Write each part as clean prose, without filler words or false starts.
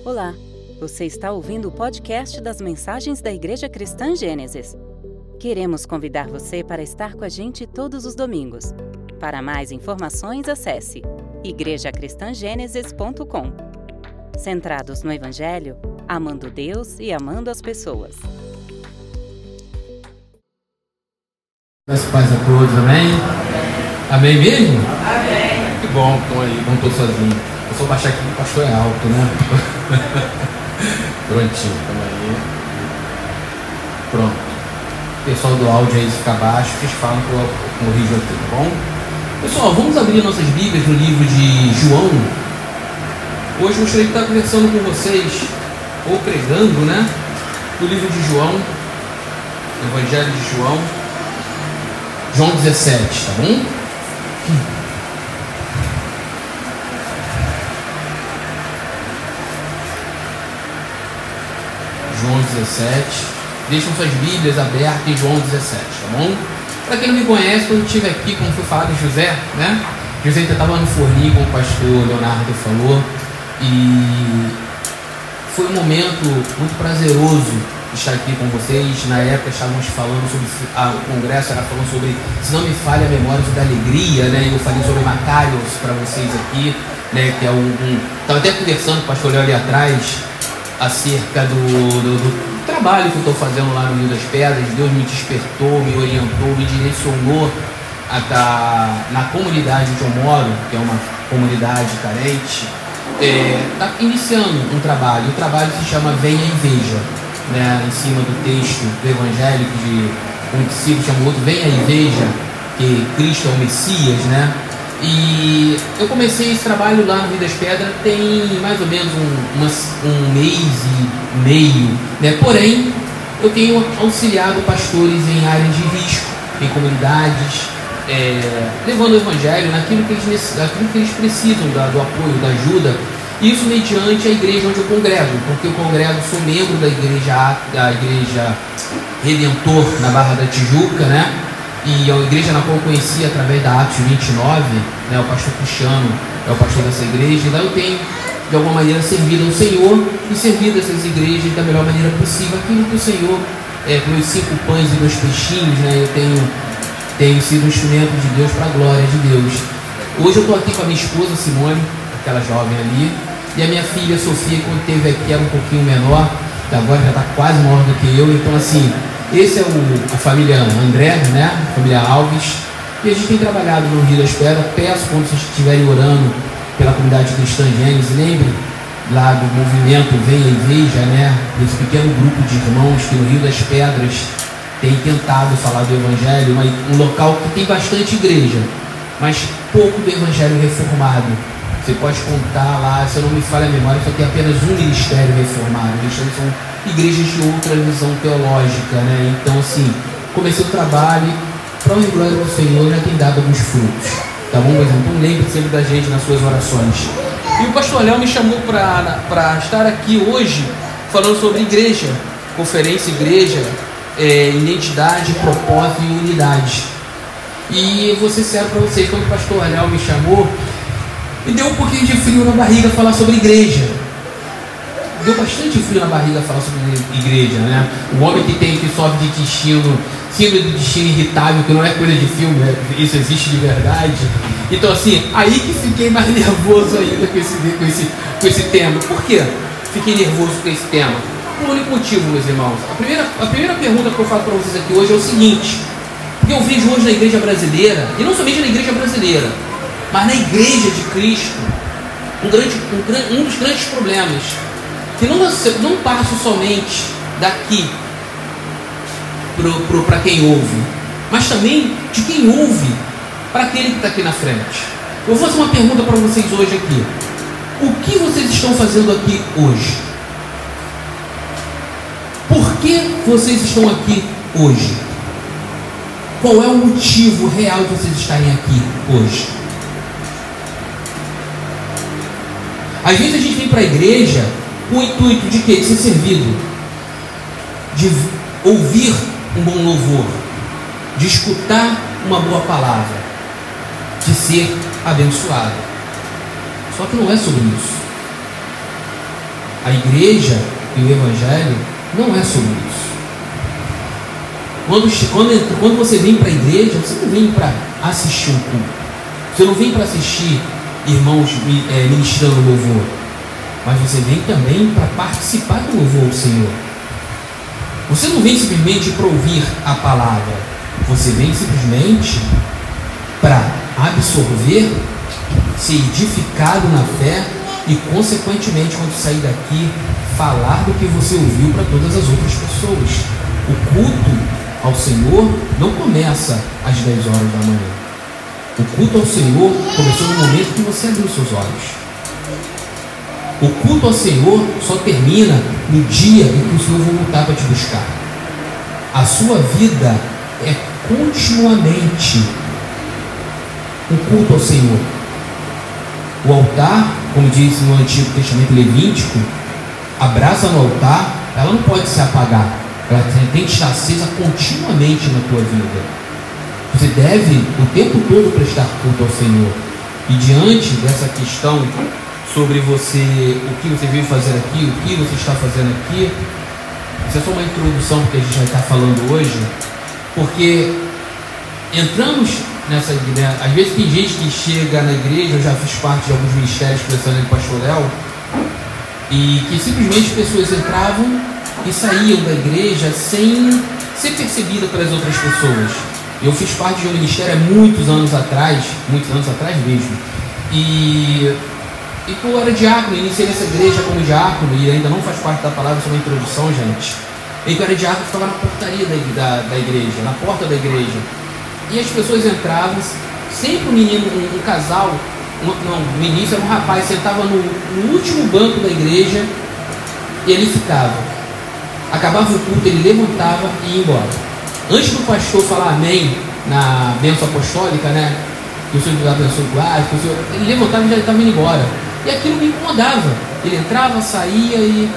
Olá, você está ouvindo o podcast das mensagens da Igreja Cristã Gênesis. Queremos convidar você para estar com a gente todos os domingos. Para mais informações, acesse igrejacristangênesis.com. Centrados no Evangelho, amando Deus e amando as pessoas. Peço paz a todos, amém? Amém mesmo? Amém. Que bom, estão aí, não estou sozinho. Eu só baixar aqui, o pastor é alto, né? Prontinho, estamos aí. Pronto. O pessoal do áudio aí, se ficar baixo, vocês falam que eu corrijo aqui, tá bom? Pessoal, vamos abrir nossas Bíblias no livro de João. Hoje eu gostaria de estar conversando com vocês, ou pregando, né? No livro de João, Evangelho de João. João 17, tá bom? João 17. Deixam suas Bíblias abertas em João 17, tá bom? Para quem não me conhece, quando eu estive aqui, como foi falado de José, né? José ainda estava no forninho, como o pastor Leonardo falou. E foi um momento muito prazeroso estar aqui com vocês. Na época estávamos falando sobre o congresso, era falando sobre, se não me falha a memória, sobre a alegria, né? Eu falei sobre Macarios para vocês aqui, né? Que é estava até conversando com o pastor Léo ali atrás acerca do trabalho que eu estou fazendo lá no Rio das Pedras. Deus me despertou, me orientou, me direcionou a estar na comunidade onde eu moro, que é uma comunidade carente. Está iniciando um trabalho. O trabalho se chama Venha e Veja, né, em cima do texto do Evangelho de um discípulo chama o outro Venha e Veja que Cristo é o Messias, né? E eu comecei esse trabalho lá no Rio das Pedras tem mais ou menos um mês e meio, né? Porém, eu tenho auxiliado pastores em áreas de risco, em comunidades, levando o Evangelho naquilo que eles precisam do apoio, da ajuda. Isso mediante a igreja onde eu congrego, porque eu congrego, sou membro da igreja Redentor na Barra da Tijuca, né? E a igreja na qual eu conheci através da Atos 29, né? O pastor Cristiano é o pastor dessa igreja, e lá eu tenho de alguma maneira servido ao Senhor e servido essas igrejas da melhor maneira possível. Aquilo que o Senhor, com meus 5 pães e 2 peixinhos, né? Eu tenho sido um instrumento de Deus para a glória de Deus. Hoje eu estou aqui com a minha esposa Simone, aquela jovem ali, e a minha filha Sofia, quando esteve aqui, era um pouquinho menor, agora já está quase maior do que eu. Então assim, esse é a família André, né? A família Alves, e a gente tem trabalhado no Rio das Pedras. Peço, quando vocês estiverem orando pela comunidade cristã Gênesis, lembre lá do movimento Venha e Veja, né? Desse pequeno grupo de irmãos que no Rio das Pedras tem tentado falar do Evangelho, um local que tem bastante igreja, mas pouco do Evangelho reformado. Você pode contar lá, se eu não me falha a memória, só tem apenas um ministério reformado. Eles são igrejas de outra visão teológica, né? Então, assim, comecei o trabalho, para honra e glória ao Senhor, já tem dado alguns frutos, tá bom? Então, lembre sempre da gente nas suas orações. E o pastor Léo me chamou para estar aqui hoje, falando sobre igreja, conferência igreja, identidade, propósito e unidade. E eu vou ser sincero para vocês, quando o pastor Léo me chamou, me deu um pouquinho de frio na barriga falar sobre igreja. Deu bastante frio na barriga falar sobre igreja, né? O homem que sofre de intestino, síndrome do intestino irritável, que não é coisa de filme, isso existe de verdade. Então assim, aí que fiquei mais nervoso ainda com esse tema. Por quê? Fiquei nervoso com esse tema. Por um único motivo, meus irmãos. A primeira pergunta que eu faço para vocês aqui hoje é o seguinte: porque eu vejo hoje na igreja brasileira, e não somente na igreja brasileira, mas na igreja de Cristo, um dos grandes problemas, que não passa somente daqui para quem ouve, mas também de quem ouve para aquele que está aqui na frente. Eu vou fazer uma pergunta para vocês hoje aqui: o que vocês estão fazendo aqui hoje? Por que vocês estão aqui hoje? Qual é o motivo real de vocês estarem aqui hoje? Às vezes a gente vem para a igreja com o intuito de quê? De ser servido, de ouvir um bom louvor, de escutar uma boa palavra, de ser abençoado. Só que não é sobre isso. a igreja e o evangelho não é sobre isso. Quando você vem para a igreja, você não vem para assistir um culto. Você não vem para assistir irmãos ministrando louvor. Mas você vem também para participar do louvor ao Senhor. Você não vem simplesmente para ouvir a palavra. Você vem simplesmente para absorver, ser edificado na fé e, consequentemente, quando sair daqui, falar do que você ouviu para todas as outras pessoas. O culto ao Senhor não começa às 10 horas da manhã. O culto ao Senhor começou no momento que você abriu seus olhos. O culto ao Senhor só termina no dia em que o Senhor voltar para te buscar. A sua vida é continuamente um culto ao Senhor. O altar, como diz no Antigo Testamento Levítico, a brasa no altar, ela não pode se apagar. Ela tem que estar acesa continuamente na tua vida. Você deve o tempo todo prestar culto ao Senhor. E diante dessa questão sobre você, o que você veio fazer aqui, o que você está fazendo aqui, isso é só uma introdução porque a gente vai estar falando hoje, porque entramos nessa igreja. Às vezes tem gente que chega na igreja, eu já fiz parte de alguns ministérios começando com o pastor Léo, e que simplesmente pessoas entravam e saíam da igreja sem ser percebida pelas outras pessoas. Eu fiz parte de um ministério há muitos anos atrás mesmo, e eu era diácono, iniciei nessa igreja como diácono, e ainda não faz parte da palavra, só uma introdução, gente. Eu era diácono, ficava na portaria da igreja, na porta da igreja, e as pessoas entravam, sempre um menino, um casal, no início era um rapaz, sentava no último banco da igreja, e ele ficava. Acabava o culto, ele levantava e ia embora. Antes do pastor falar amém na bênção apostólica, né? Que o Senhor abençoe o guarda, ele levantava e já estava indo embora. E aquilo me incomodava. Ele entrava, saía e...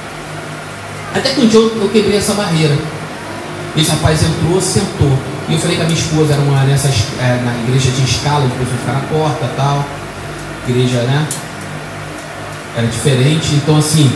Até que um dia eu quebrei essa barreira. Esse rapaz entrou, sentou. E eu falei com a minha esposa, na igreja tinha escala de pessoas ficar na porta e tal. Igreja, né? Era diferente, então assim...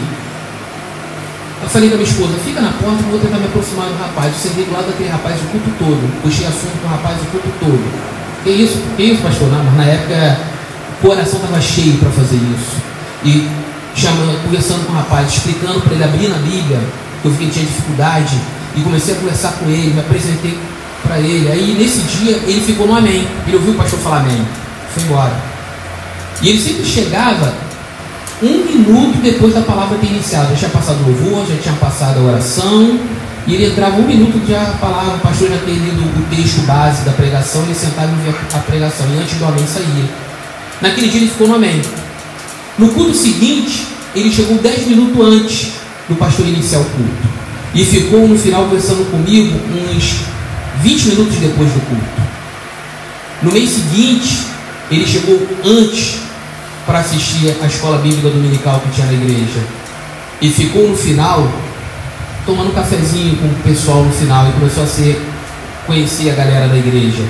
Eu falei com a minha esposa, fica na porta que eu vou tentar me aproximar do rapaz. Eu sentei do lado daquele rapaz o culto todo. Puxei assunto com o rapaz o culto todo. Que isso, pastor? Não, mas na época o coração estava cheio para fazer isso. E conversando com o rapaz, explicando para ele, abrindo a Bíblia, que eu vi que ele tinha dificuldade. E comecei a conversar com ele, me apresentei para ele. Aí nesse dia ele ficou no amém. Ele ouviu o pastor falar amém. Foi embora. E ele sempre chegava 1 minuto depois da palavra ter iniciado. Já tinha passado o louvor, já tinha passado a oração, e ele entrava 1 minuto de a palavra, o pastor já tinha lido o texto base da pregação, ele sentava e via a pregação, e antes do amém saía. Naquele dia ele ficou no amém. No culto seguinte, ele chegou 10 minutos antes do pastor iniciar o culto, e ficou no final conversando comigo uns 20 minutos depois do culto. No mês seguinte, ele chegou antes para assistir a escola bíblica dominical que tinha na igreja, e ficou no final tomando um cafezinho com o pessoal no final, e começou a conhecer a galera da igreja.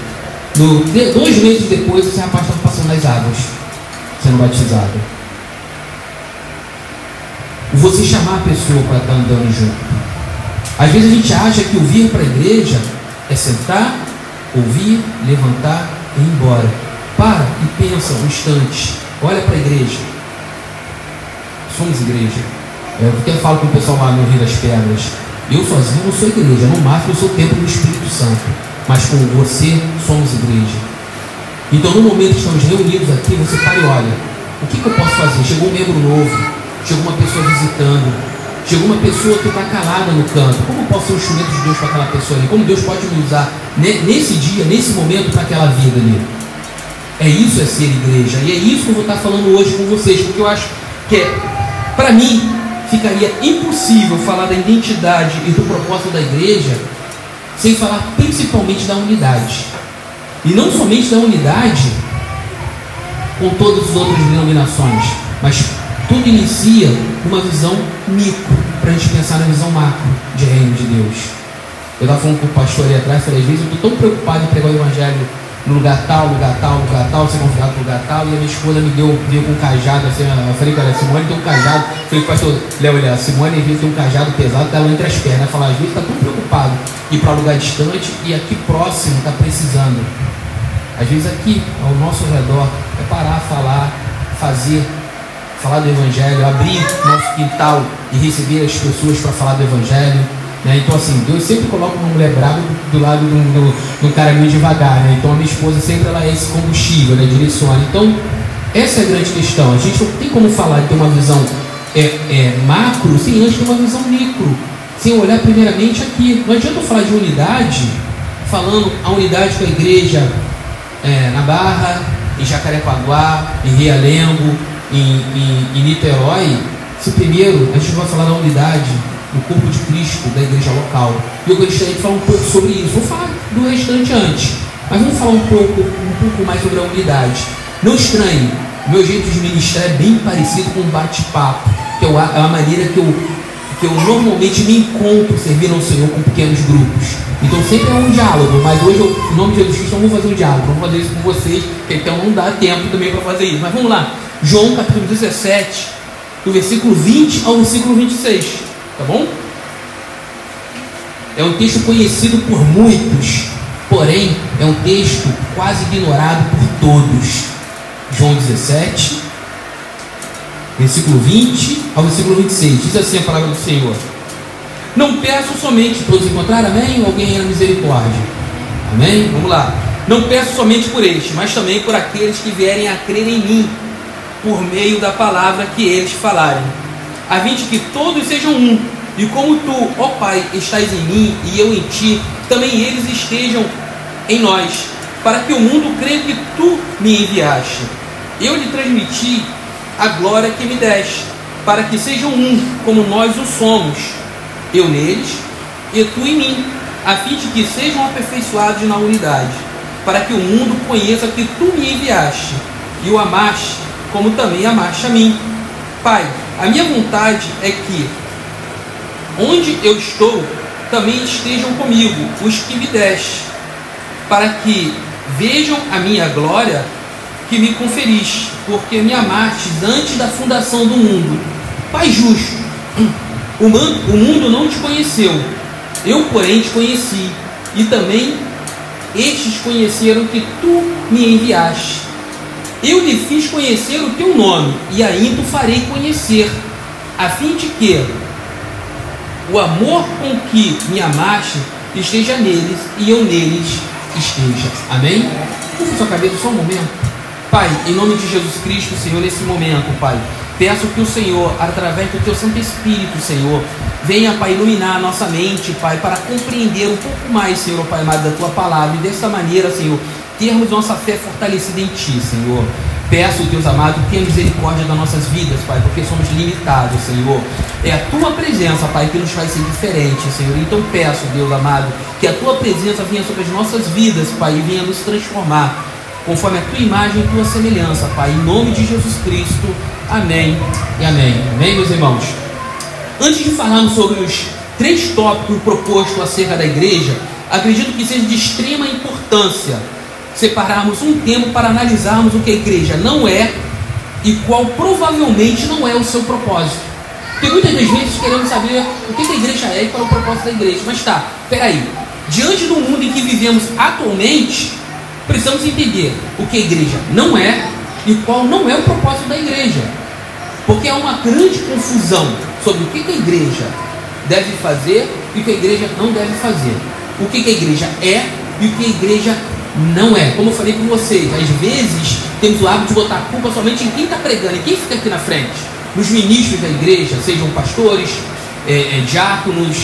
2 meses depois, esse rapaz estava passando nas águas, sendo batizado. Você chamar a pessoa para estar andando junto. Às vezes a gente acha que o vir para a igreja é sentar, ouvir, levantar e ir embora. Para e pensa um instante. Olha para a igreja. Somos igreja. Eu até falo com o pessoal lá no Rio das Pedras. Eu sozinho não sou igreja. No máximo eu sou templo do Espírito Santo. Mas com você somos igreja. Então no momento que estamos reunidos aqui, você para e olha. O que eu posso fazer? Chegou um membro novo. Chegou uma pessoa visitando. Chegou uma pessoa que está calada no canto. Como eu posso ser um instrumento de Deus para aquela pessoa ali? Como Deus pode me usar nesse dia, nesse momento, para aquela vida ali? É isso, é ser igreja. E é isso que eu vou estar falando hoje com vocês, porque eu acho que, para mim, ficaria impossível falar da identidade e do propósito da igreja sem falar principalmente da unidade. E não somente da unidade com todas as outras denominações, mas tudo inicia numa visão micro, para a gente pensar na visão macro de reino de Deus. Eu estava falando com o pastor ali atrás, falei, às vezes eu estou tão preocupado em pregar o evangelho no lugar tal, ser convidado para lugar tal, e a minha esposa veio com um cajado, assim, eu falei, cara, a Simone tem um cajado, eu falei, pastor Léo, olha, a Simone às vezes tem um cajado pesado, tá lá entre as pernas, fala, às vezes está tão preocupado em ir para um lugar distante e aqui próximo está precisando. Às vezes aqui, ao nosso redor, é parar, falar do Evangelho, abrir nosso quintal e receber as pessoas para falar do Evangelho, né? Então assim, Deus sempre coloca uma mulher brava do lado do cara meio devagar, né? Então a minha esposa sempre ela é esse combustível, né? Direciona. Então essa é a grande questão. A gente não tem como falar de ter uma visão macro sem antes ter uma visão micro, sem olhar primeiramente aqui. Não adianta eu falar de unidade falando a unidade com a igreja na Barra, em Jacarepaguá, em Realengo, em Niterói, se primeiro a gente vai falar da unidade do corpo de Cristo da igreja local. E eu gostaria de falar um pouco sobre isso. Vou falar do restante antes, mas vamos falar um pouco mais sobre a unidade. Não estranhe, meu jeito de ministrar é bem parecido com um bate-papo, que é a maneira que eu normalmente me encontro servindo ao Senhor com pequenos grupos. Então sempre é um diálogo, mas hoje em nome de Jesus Cristo, eu não vou fazer um diálogo, vou fazer isso com vocês, que então não dá tempo também para fazer isso. Mas vamos lá, João capítulo 17, do versículo 20 ao versículo 26, tá bom? É um texto conhecido por muitos, porém é um texto quase ignorado por todos. João 17, versículo 20 ao versículo 26, diz assim a palavra do Senhor: não peço somente, todos encontraram, amém? Ou alguém era misericórdia? Amém? Vamos lá. Não peço somente por este, mas também por aqueles que vierem a crer em mim, por meio da palavra que eles falarem, a fim de que todos sejam um, e como tu, ó Pai, estás em mim e eu em ti, também eles estejam em nós, para que o mundo creia que tu me enviaste. Eu lhe transmiti a glória que me deste, para que sejam um, como nós o somos, eu neles e tu em mim, a fim de que sejam aperfeiçoados na unidade, para que o mundo conheça que tu me enviaste e o amaste, como também amaste a mim. Pai, a minha vontade é que onde eu estou, também estejam comigo os que me deste, para que vejam a minha glória que me conferiste, porque me amastes antes da fundação do mundo. Pai justo, o mundo não te conheceu, eu porém te conheci, e também estes conheceram que tu me enviaste. Eu lhe fiz conhecer o teu nome, e ainda o farei conhecer, a fim de que o amor com que me amaste esteja neles, e eu neles esteja. Amém? Curva sua cabeça só um momento. Pai, em nome de Jesus Cristo, Senhor, nesse momento, Pai, peço que o Senhor, através do Teu Santo Espírito, Senhor, venha, Pai, iluminar a nossa mente, Pai, para compreender um pouco mais, Senhor, Pai amado, da Tua palavra, e dessa maneira, Senhor, termos nossa fé fortalecida em Ti, Senhor. Peço, Deus amado, tenha misericórdia das nossas vidas, Pai, porque somos limitados, Senhor. É a Tua presença, Pai, que nos faz ser diferente, Senhor. Então peço, Deus amado, que a Tua presença venha sobre as nossas vidas, Pai, e venha nos transformar conforme a Tua imagem e Tua semelhança, Pai, em nome de Jesus Cristo. Amém e amém. Amém, meus irmãos? Antes de falarmos sobre os 3 tópicos propostos acerca da igreja, acredito que seja de extrema importância separarmos um tempo para analisarmos o que a igreja não é e qual provavelmente não é o seu propósito. Porque muitas das vezes queremos saber o que a igreja é e qual é o propósito da igreja. Mas tá, peraí, diante do mundo em que vivemos atualmente, precisamos entender o que a igreja não é e qual não é o propósito da igreja. Porque há uma grande confusão sobre o que a igreja deve fazer e o que a igreja não deve fazer. O que a igreja é e o que a igreja não é. Como eu falei com vocês, às vezes temos o hábito de botar a culpa somente em quem está pregando. E quem fica aqui na frente? Nos ministros da igreja, sejam pastores, diáconos,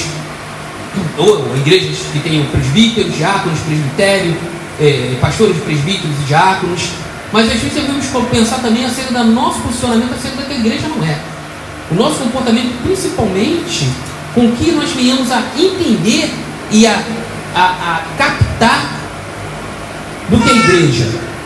ou igrejas que tenham presbíteros, diáconos, presbitério, pastores, presbíteros e diáconos. Mas às vezes devemos pensar também acerca do nosso posicionamento, acerca da que a igreja não é. O nosso comportamento, principalmente, com que nós venhamos a entender e a captar do que é a igreja.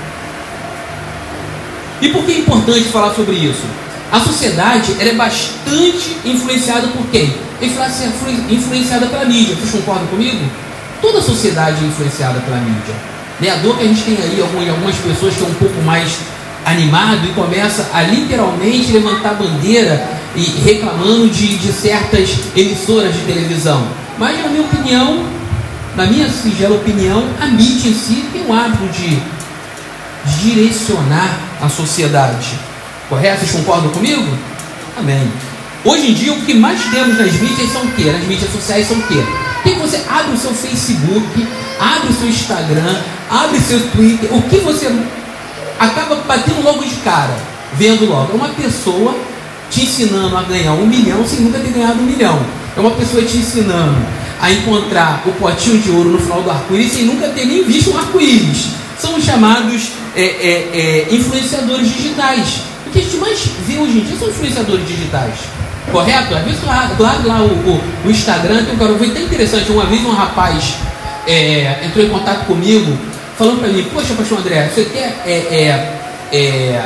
E por que é importante falar sobre isso? A sociedade ela é bastante influenciada por quem? Influenciada pela mídia. Vocês concordam comigo? Toda a sociedade é influenciada pela mídia. né? A dor que a gente tem aí, algumas pessoas que estão um pouco mais animado e começa a literalmente levantar bandeira e reclamando de certas emissoras de televisão. Mas na minha opinião, na minha singela opinião, a mídia em si tem um hábito de direcionar a sociedade. Correto? Vocês concordam comigo? Amém. Hoje em dia o que mais temos nas mídias são o quê? Nas mídias sociais são o quê? Tem que você abre o seu Facebook, abre o seu Instagram, abre o seu Twitter, o que você acaba batendo logo de cara, vendo logo. É uma pessoa te ensinando a ganhar 1 milhão sem nunca ter ganhado 1 milhão. É uma pessoa te ensinando a encontrar o potinho de ouro no final do arco-íris sem nunca ter nem visto um arco-íris. São os chamados influenciadores digitais. O que a gente mais vê hoje em dia são influenciadores digitais. Correto? Às vezes tu abre lá o Instagram, tem um cara, foi tão interessante. Uma vez um rapaz entrou em contato comigo, falando para mim: poxa, pastor André, você quer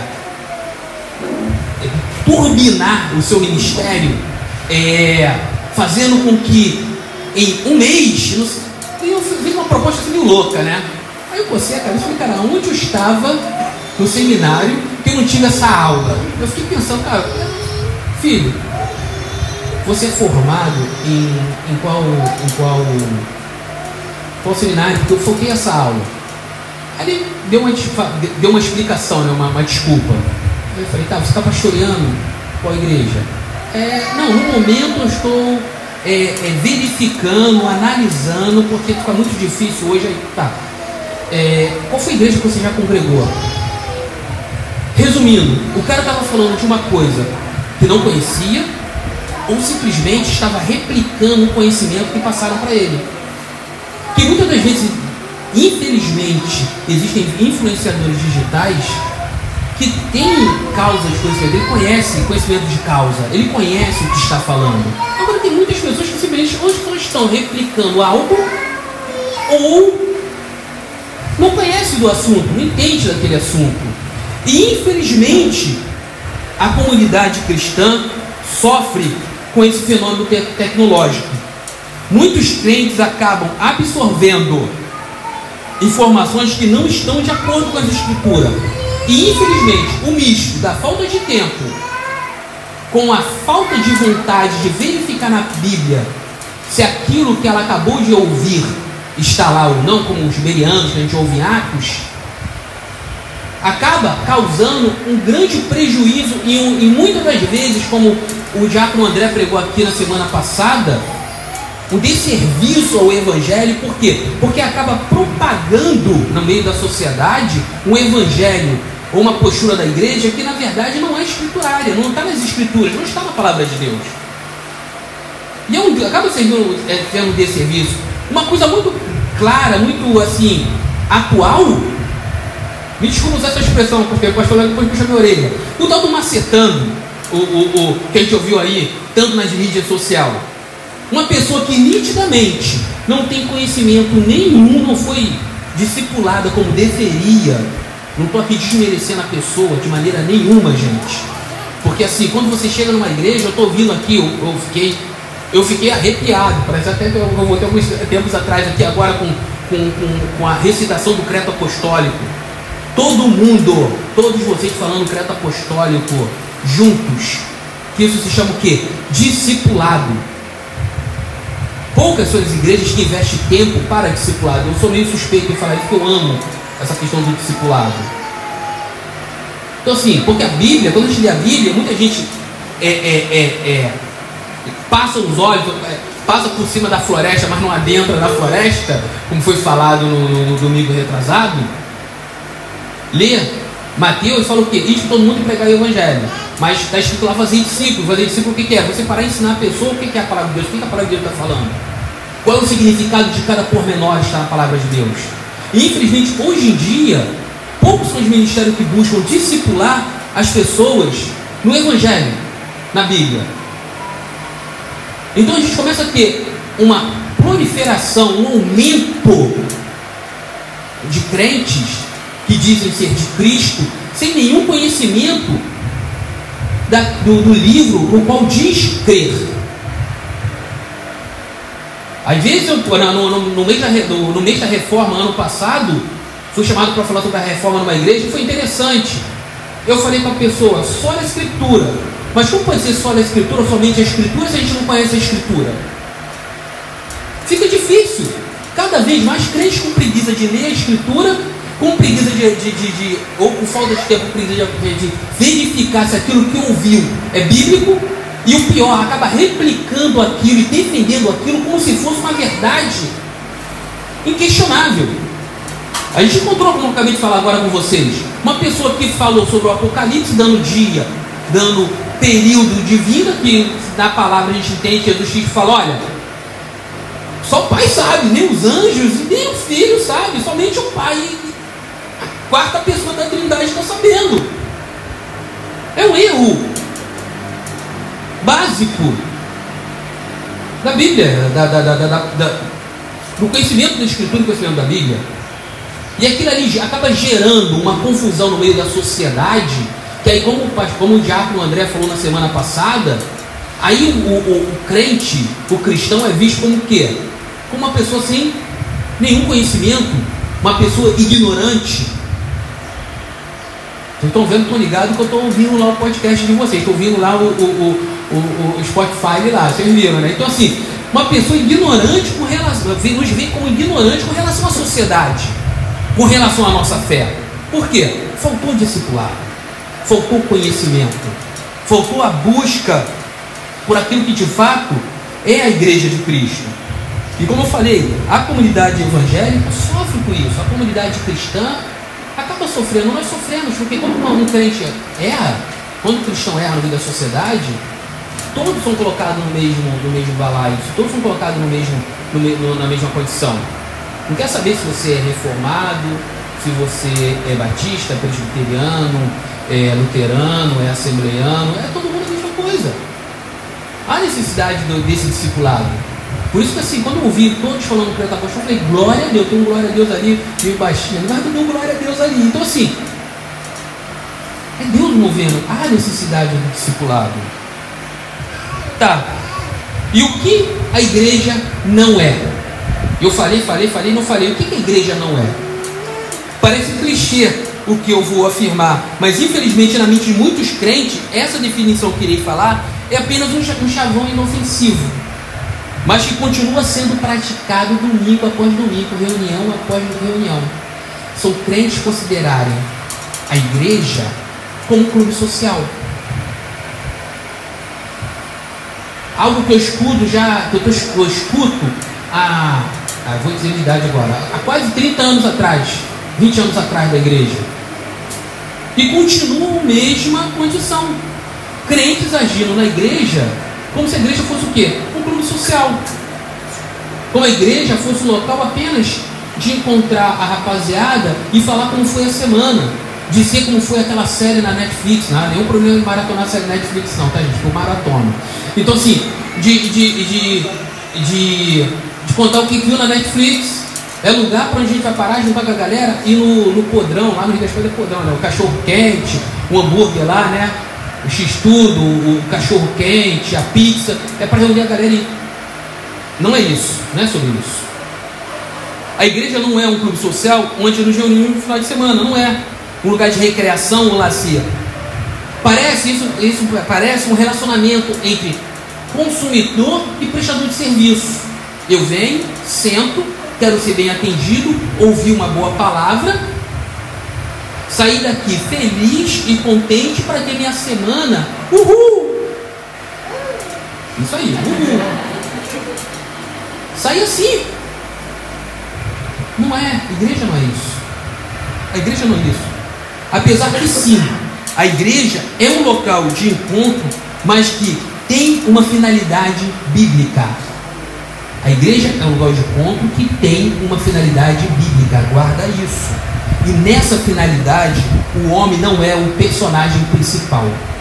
turbinar o seu ministério, fazendo com que em um mês, eu fiz uma proposta assim meio louca, né? Aí eu comecei a cabeça, falei: cara, onde eu estava no seminário que eu não tive essa aula? Eu fiquei pensando: cara, filho, você é formado em qual seminário? Porque eu foquei essa aula. Aí ele deu uma explicação, né? uma desculpa. Aí eu falei: tá, você está pastoreando qual igreja? Não, no momento eu estou verificando, analisando, porque fica muito difícil hoje. Aí, tá. Qual foi a igreja que você já congregou? Resumindo, o cara estava falando de uma coisa que não conhecia, ou simplesmente estava replicando o conhecimento que passaram para ele. Que muitas das vezes, infelizmente, existem influenciadores digitais que têm causa de conhecimento. Ele conhece conhecimento de causa, ele conhece o que está falando. Agora tem muitas pessoas que simplesmente ou estão replicando algo, ou não conhece do assunto, não entende daquele assunto. E infelizmente a comunidade cristã sofre com esse fenômeno tecnológico. Muitos crentes acabam absorvendo informações que não estão de acordo com as escrituras. E infelizmente o misto da falta de tempo com a falta de vontade de verificar na Bíblia se aquilo que ela acabou de ouvir está lá ou não, como os bereanos que a gente ouve em Atos, acaba causando um grande prejuízo e muitas das vezes, como o diácono André pregou aqui na semana passada, um desserviço ao evangelho. Por quê? Porque acaba propagando no meio da sociedade um evangelho ou uma postura da igreja que na verdade não é escriturária, não está nas escrituras, não está na palavra de Deus. E acaba sendo um desserviço. Uma coisa muito clara, muito assim, atual. Me desculpa usar essa expressão, porque o pastor depois puxa minha orelha. O tal do macetando, o que a gente ouviu aí, tanto nas mídias sociais. Uma pessoa que nitidamente não tem conhecimento nenhum, não foi discipulada como deveria. Não estou aqui desmerecendo a pessoa de maneira nenhuma, gente. Porque assim, quando você chega numa igreja, eu estou ouvindo aqui, eu fiquei arrepiado. Parece até que eu voltei alguns tempos atrás aqui agora com a recitação do credo apostólico. Todo mundo, todos vocês falando credo apostólico juntos. Que isso se chama o quê? Discipulado. Poucas são as igrejas que investem tempo para discipulado. Eu sou meio suspeito em falar isso, porque eu amo essa questão do discipulado. Então assim, porque a Bíblia, quando a gente lê a Bíblia, muita gente passa os olhos, passa por cima da floresta, mas não adentra na floresta, como foi falado no domingo retrasado. Lê Mateus e fala o quê? Isso todo mundo pregar o evangelho. Mas está escrito lá fazer discípulos. Fazer discípulo o que é? Você parar e ensinar a pessoa o que é a palavra de Deus. O que a palavra de Deus está falando? Qual é o significado de cada pormenor está na palavra de Deus? E infelizmente hoje em dia poucos são os ministérios que buscam discipular as pessoas no evangelho, na Bíblia. Então a gente começa a ter uma proliferação, um aumento de crentes que dizem ser de Cristo, sem nenhum conhecimento do livro no qual diz crer. Às vezes, no mês da reforma, ano passado, fui chamado para falar sobre a reforma numa igreja e foi interessante. Eu falei para a pessoa, só a Escritura. Mas como pode ser só a Escritura ou somente a Escritura se a gente não conhece a Escritura? Fica difícil. Cada vez mais crentes com preguiça de ler a Escritura, com preguiça ou com falta de tempo, preguiça de verificar se aquilo que ouviu é bíblico, e o pior, acaba replicando aquilo e defendendo aquilo como se fosse uma verdade inquestionável. A gente encontrou, como eu acabei de falar agora com vocês, uma pessoa que falou sobre o Apocalipse, dando dia, dando período de vida, que na palavra a gente entende, Jesus Cristo fala, olha, só o Pai sabe, nem os anjos, nem os filhos sabem, somente o Pai, a quarta pessoa da Trindade está sabendo. É um erro básico da Bíblia, do conhecimento da Escritura e do conhecimento da Bíblia. E aquilo ali acaba gerando uma confusão no meio da sociedade, que aí, como o diácono André falou na semana passada, aí o crente, o cristão é visto como o quê? Como uma pessoa sem nenhum conhecimento, uma pessoa ignorante. Vocês estão vendo, estão ligados que eu estou ouvindo lá o podcast de vocês, estou ouvindo lá o Spotify lá, vocês viram, né? Então assim, uma pessoa ignorante com relação, nos vê como ignorante com relação à sociedade, com relação à nossa fé. Por quê? Faltou discipulado, faltou conhecimento, faltou a busca por aquilo que de fato é a igreja de Cristo. E como eu falei, a comunidade evangélica sofre com isso, a comunidade cristã acaba sofrendo, nós sofremos, porque quando um crente erra, quando o cristão erra no meio da sociedade, todos são colocados no mesmo balaio, todos são colocados na mesma condição. Não quer saber se você é reformado, se você é batista, presbiteriano, é luterano, é assembleiano, é todo mundo a mesma coisa. Há necessidade desse discipulado. Por isso que assim, quando eu ouvi todos falando para o apóstolo, eu falei, glória a Deus, tem um glória a Deus ali, meio baixinho, mas tem um glória a Deus ali. Então assim, é Deus movendo, há necessidade do discipulado. Tá, e o que a igreja não é? Eu falei, não falei, o que a igreja não é? Parece clichê o que eu vou afirmar, mas infelizmente na mente de muitos crentes, essa definição que eu irei falar é apenas um chavão inofensivo, mas que continua sendo praticado domingo após domingo, reunião após reunião. São crentes considerarem a igreja como um clube social. Algo que eu escuto vou dizer a idade agora, há quase 30 anos atrás, 20 anos atrás da igreja. E continuam a mesma condição. Crentes agindo na igreja como se a igreja fosse o quê? Um clube social. Como a igreja fosse um local apenas de encontrar a rapaziada e falar como foi a semana, dizer como foi aquela série na Netflix. Não há nenhum problema em maratonar a série Netflix não, tá gente? Eu maratono. Então assim, de contar o que viu na Netflix, é lugar para onde a gente vai parar, juntar com a galera, e no podrão, lá no Rio das Pedras é podrão, né? O cachorro quente, o hambúrguer lá, né? O x-tudo, o cachorro quente, a pizza, é para reunir a galera e... Não é isso, não é sobre isso. A igreja não é um clube social onde nos reunimos no final de semana, não é um lugar de recreação ou lazer. Isso parece um relacionamento entre consumidor e prestador de serviço. Eu venho, sento, quero ser bem atendido, ouvir uma boa palavra, sair daqui feliz e contente para ter minha semana. Uhul! Isso aí, uhul! Sair assim. Não é, a igreja não é isso. A igreja não é isso. Apesar que sim, a igreja é um local de encontro, mas que tem uma finalidade bíblica. A igreja é um lugar de encontro que tem uma finalidade bíblica, guarda isso. E nessa finalidade, o homem não é o personagem principal.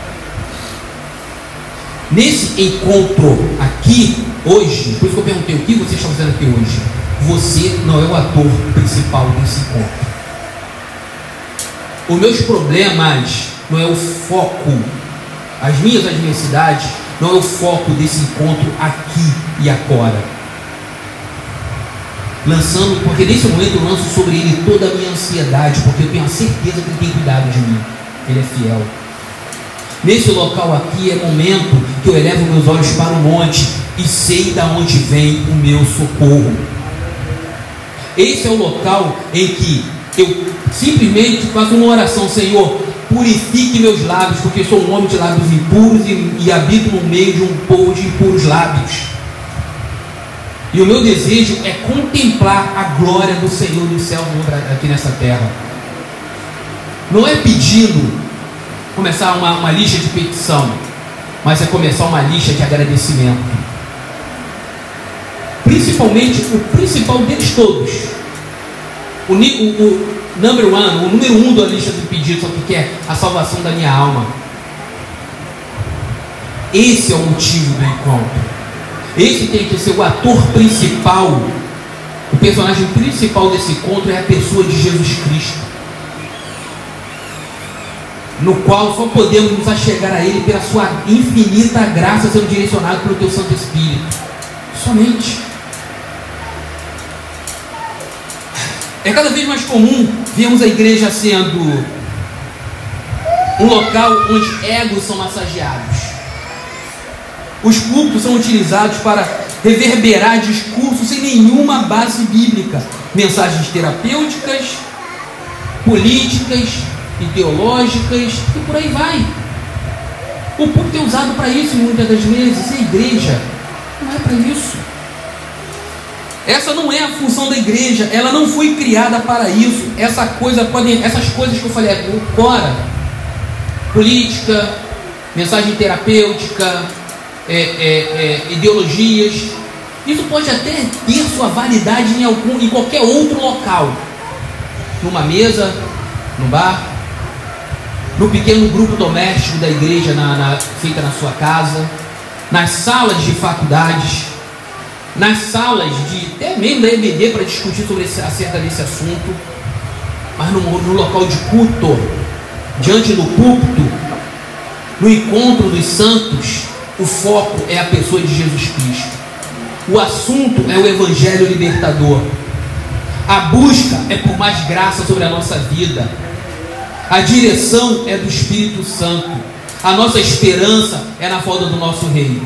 Nesse encontro aqui, hoje, por isso que eu perguntei o que você está fazendo aqui hoje. Você não é o ator principal desse encontro. Os meus problemas não é o foco, as minhas adversidades não é o foco desse encontro aqui e agora. lançando, porque nesse momento eu lanço sobre ele toda a minha ansiedade, porque eu tenho a certeza que ele tem cuidado de mim, ele é fiel. Nesse local aqui é momento que eu elevo meus olhos para o monte e sei de onde vem o meu socorro. Esse é o local em que eu simplesmente faço uma oração: Senhor, purifique meus lábios, porque sou um homem de lábios impuros e habito no meio de um povo de impuros lábios. E o meu desejo é contemplar a glória do Senhor do céu aqui nessa terra. Não é pedindo começar uma lista de petição, mas é começar uma lista de agradecimento. Principalmente, o principal deles todos, o número um da lista de pedidos, sabe o que é? A salvação da minha alma. Esse é o motivo do encontro. Esse tem que ser o ator principal. O personagem principal desse encontro é a pessoa de Jesus Cristo, no qual só podemos nos achegar a Ele pela sua infinita graça, sendo direcionado pelo Teu Santo Espírito. Somente. É cada vez mais comum vermos a igreja sendo um local onde egos são massageados. Os cultos são utilizados para reverberar discursos sem nenhuma base bíblica, mensagens terapêuticas, políticas, ideológicas e por aí vai. O púlpito é usado para isso muitas das vezes. A igreja não é para isso. Essa não é a função da igreja. Ela não foi criada para isso. Essas coisas que eu falei agora, política, mensagem terapêutica, ideologias, isso pode até ter sua validade em qualquer outro local, numa mesa, no bar, no pequeno grupo doméstico da igreja feita na sua casa, nas salas de faculdades, nas salas até mesmo da EBD para discutir acerca desse assunto. Mas no local de culto, diante do púlpito, no encontro dos santos, o foco é a pessoa de Jesus Cristo. O assunto é o Evangelho libertador. A busca é por mais graça sobre a nossa vida. A direção é do Espírito Santo. A nossa esperança é na volta do nosso Rei.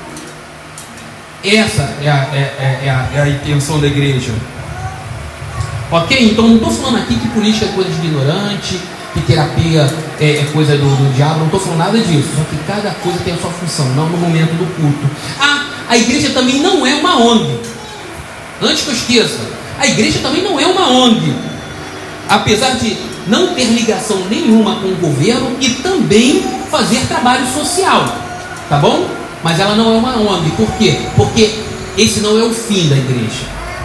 Essa é a intenção da igreja. Ok? Então não estou falando aqui que política é coisa de ignorante, que terapia é coisa do diabo. Não estou falando nada disso. Só que cada coisa tem a sua função, não no momento do culto. A igreja também não é uma ONG. Antes que eu esqueça, a igreja também não é uma ONG. Apesar de não ter ligação nenhuma com o governo e também fazer trabalho social, tá bom? Mas ela não é uma ONG. Por quê? Porque esse não é o fim da igreja.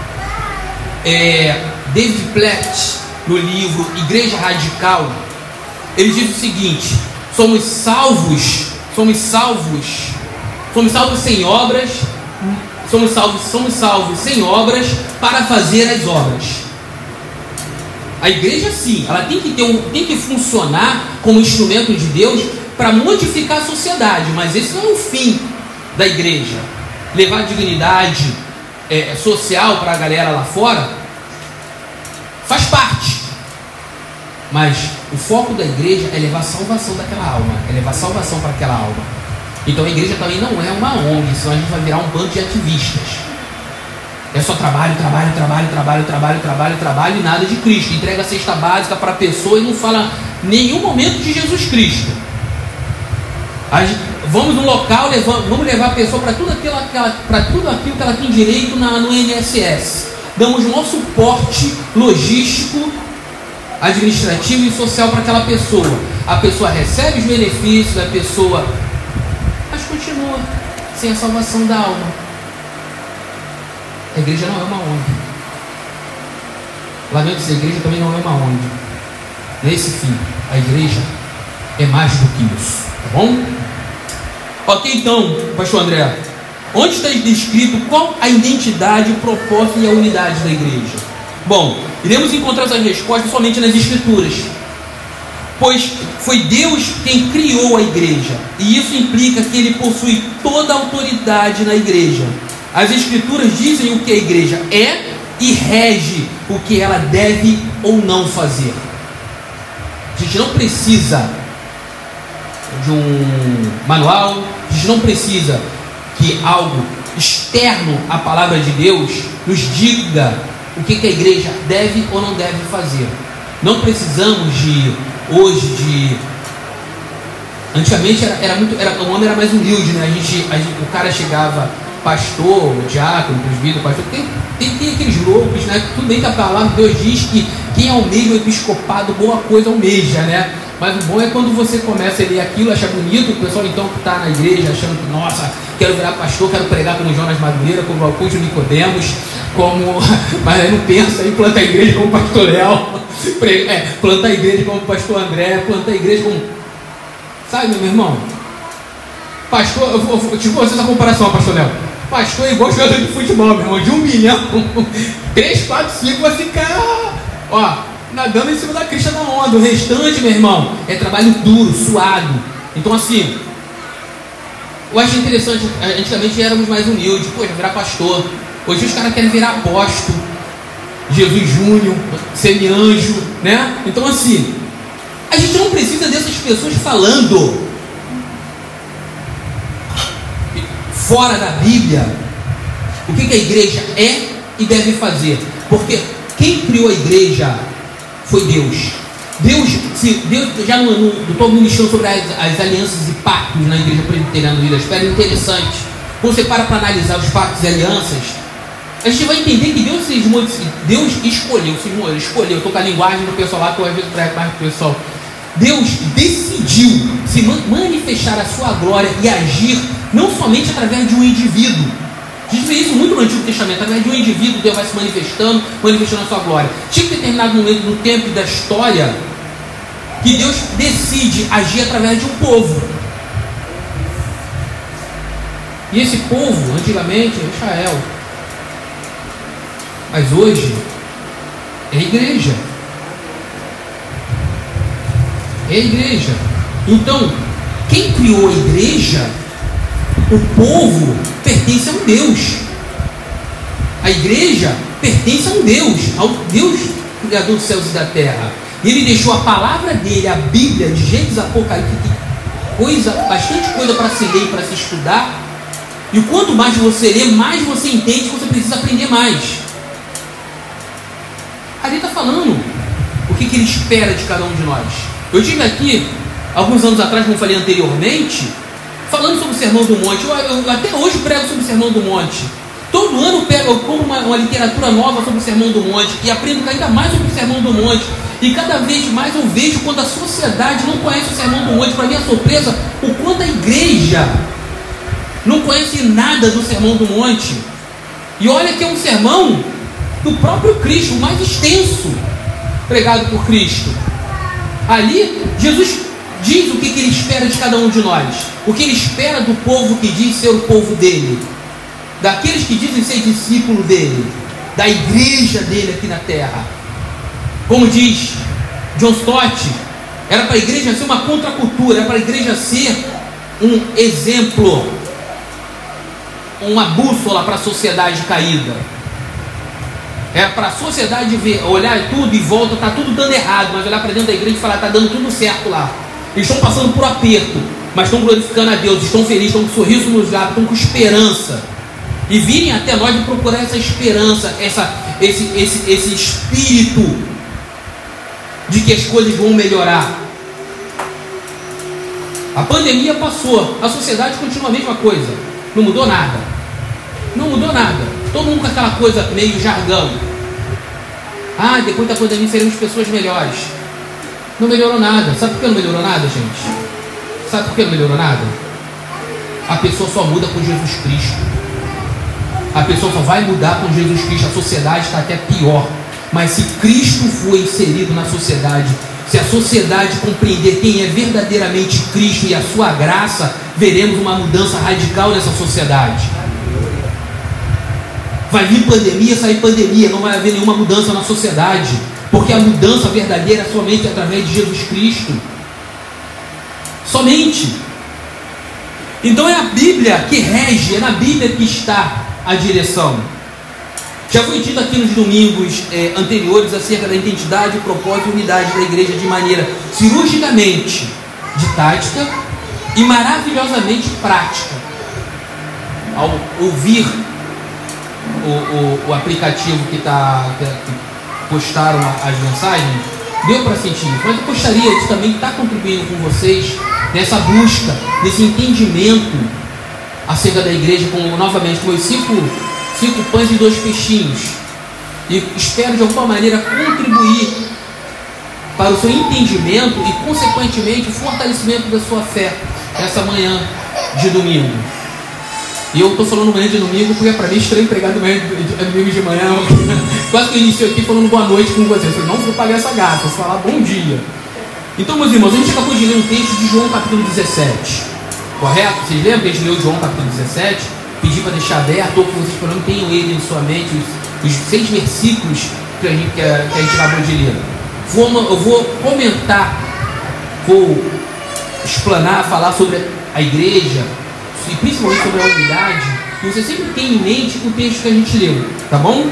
David Platt, no livro Igreja Radical, ele diz o seguinte: somos salvos sem obras, somos salvos sem obras para fazer as obras. A igreja, sim, ela tem que funcionar como instrumento de Deus para modificar a sociedade, mas esse não é o fim da igreja. Levar dignidade social para a galera lá fora faz parte, mas o foco da igreja é levar salvação daquela alma, é levar salvação para aquela alma. Então a igreja também não é uma ONG, senão a gente vai virar um bando de ativistas. É só trabalho e nada de Cristo. Entrega a cesta básica para a pessoa e não fala nenhum momento de Jesus Cristo. Vamos no local, vamos levar a pessoa para tudo aquilo que ela tem direito no INSS. Damos o maior suporte logístico, administrativo e social para aquela pessoa. A pessoa recebe os benefícios da pessoa, mas continua sem a salvação da alma. A igreja não é uma ONG. Lamento dizer, a igreja também não é uma ONG. Não é esse fim. A igreja é mais do que isso. Tá bom? Ok, então, pastor André, onde está descrito qual a identidade, o propósito e a unidade da igreja? Bom, iremos encontrar essas respostas somente nas Escrituras, pois foi Deus quem criou a igreja, e isso implica que Ele possui toda a autoridade na igreja. As Escrituras dizem o que a igreja é e rege o que ela deve ou não fazer. A gente não precisa de um manual, a gente não precisa que algo externo à palavra de Deus nos diga o que a igreja deve ou não deve fazer. Não precisamos antigamente o homem era mais humilde, né? O cara chegava, pastor, diácono, presbítero, pastor, tem aqueles loucos, né? Tudo bem que a palavra de Deus diz que quem almeja o episcopado, boa coisa almeja, né? Mas o bom é quando você começa a ler aquilo, achar bonito, o pessoal então que está na igreja achando que, nossa, quero virar pastor, quero pregar como Jonas Madureira, como Augusto Nicodemos, mas aí não pensa em plantar a igreja como pastor Léo, plantar a igreja como pastor André, plantar a igreja como... Sabe, meu irmão? Pastor, eu te vou fazer essa comparação, pastor Léo. Pastor é igual jogador de futebol, meu irmão, de 1 milhão, 3, 4, 5 vai ficar, nadando em cima da crista da onda. O restante, meu irmão, é trabalho duro, suado. Então assim, eu acho interessante, antigamente éramos mais humildes, virar pastor. Hoje os caras querem virar apóstolo, Jesus Júnior, semi-anjo, né? Então assim, a gente não precisa dessas pessoas falando fora da Bíblia o que a igreja é e deve fazer, porque quem criou a igreja foi Deus. Deus já no todo ministrou sobre as alianças e pactos na igreja presbiteriana do Rio das Pedras. Interessante, quando você para analisar os pactos e alianças, a gente vai entender que Deus escolheu, estou com a linguagem do pessoal lá, que eu às vezes prego mais pro pessoal. Deus decidiu se manifestar a sua glória e agir não somente através de um indivíduo. A gente vê isso muito no Antigo Testamento. Através de um indivíduo, Deus vai se manifestando a sua glória. Tinha que determinado momento do tempo e da história que Deus decide agir através de um povo. E esse povo, antigamente, é Israel. Mas hoje é a igreja. É a igreja. Então, quem criou a igreja, o povo, pertence a um Deus. A igreja pertence a um Deus, ao Deus criador dos céus e da terra. Ele deixou a palavra dele, a Bíblia, de Gênesis, Apocalipse, bastante coisa para se ler e para se estudar. E quanto mais você lê, mais você entende que você precisa aprender mais. Ali está falando o que ele espera de cada um de nós. Eu tive aqui, alguns anos atrás, como eu falei anteriormente, falando sobre o Sermão do Monte. Eu até hoje prego sobre o Sermão do Monte. Todo ano eu como uma literatura nova sobre o Sermão do Monte e aprendo ainda mais sobre o Sermão do Monte. E cada vez mais eu vejo quando a sociedade não conhece o Sermão do Monte. Para minha surpresa, o quanto a igreja não conhece nada do Sermão do Monte. E olha que é um sermão do próprio Cristo, o mais extenso pregado por Cristo. Ali, Jesus diz o que ele espera de cada um de nós. O que ele espera do povo que diz ser o povo dele, daqueles que dizem ser discípulo dele, da igreja dele aqui na terra. Como diz John Stott, era para a igreja ser uma contracultura, era para a igreja ser um exemplo, uma bússola para a sociedade caída. É para a sociedade ver, olhar tudo e volta, está tudo dando errado, mas olhar para dentro da igreja e falar, está dando tudo certo lá. Eles estão passando por aperto, mas estão glorificando a Deus, estão felizes, estão com um sorriso nos lábios, estão com esperança. E virem até nós e procurar essa esperança, esse espírito de que as coisas vão melhorar. A pandemia passou, a sociedade continua a mesma coisa, não mudou nada. Não mudou nada. Todo mundo com aquela coisa meio jargão. Depois da pandemia seremos pessoas melhores. Não melhorou nada. Sabe por que não melhorou nada, gente? Sabe por que não melhorou nada? A pessoa só muda com Jesus Cristo. A pessoa só vai mudar com Jesus Cristo. A sociedade está até pior. Mas se Cristo for inserido na sociedade, se a sociedade compreender quem é verdadeiramente Cristo e a sua graça, veremos uma mudança radical nessa sociedade. Vai vir pandemia, sair pandemia, não vai haver nenhuma mudança na sociedade, porque a mudança verdadeira é somente através de Jesus Cristo. Somente. Então é a Bíblia que rege, é na Bíblia que está a direção. Já foi dito aqui nos domingos anteriores acerca da identidade, propósito e unidade da igreja de maneira cirurgicamente didática e maravilhosamente prática. Ao ouvir o aplicativo que postaram as mensagens, deu para sentir isso. Mas eu gostaria de também estar contribuindo com vocês nessa busca, nesse entendimento acerca da igreja, novamente com os cinco pães e 2 peixinhos, e espero de alguma maneira contribuir para o seu entendimento e consequentemente o fortalecimento da sua fé essa manhã de domingo. E eu estou falando manhã de domingo porque para mim estranho pregar domingo de manhã. Quase que eu inicio aqui falando boa noite com vocês. Eu não vou pagar essa gata, vou falar bom dia. Então, meus irmãos, a gente acabou de ler um texto de João capítulo 17, correto? Vocês lembram que a gente leu João capítulo 17? Pedi para deixar aberto, ou que vocês não tenham ele em sua mente, os 6 versículos que a gente acabou de ler. Eu vou comentar, vou explanar, falar sobre a igreja, e principalmente sobre a unidade, e você sempre tem em mente o texto que a gente leu, tá bom?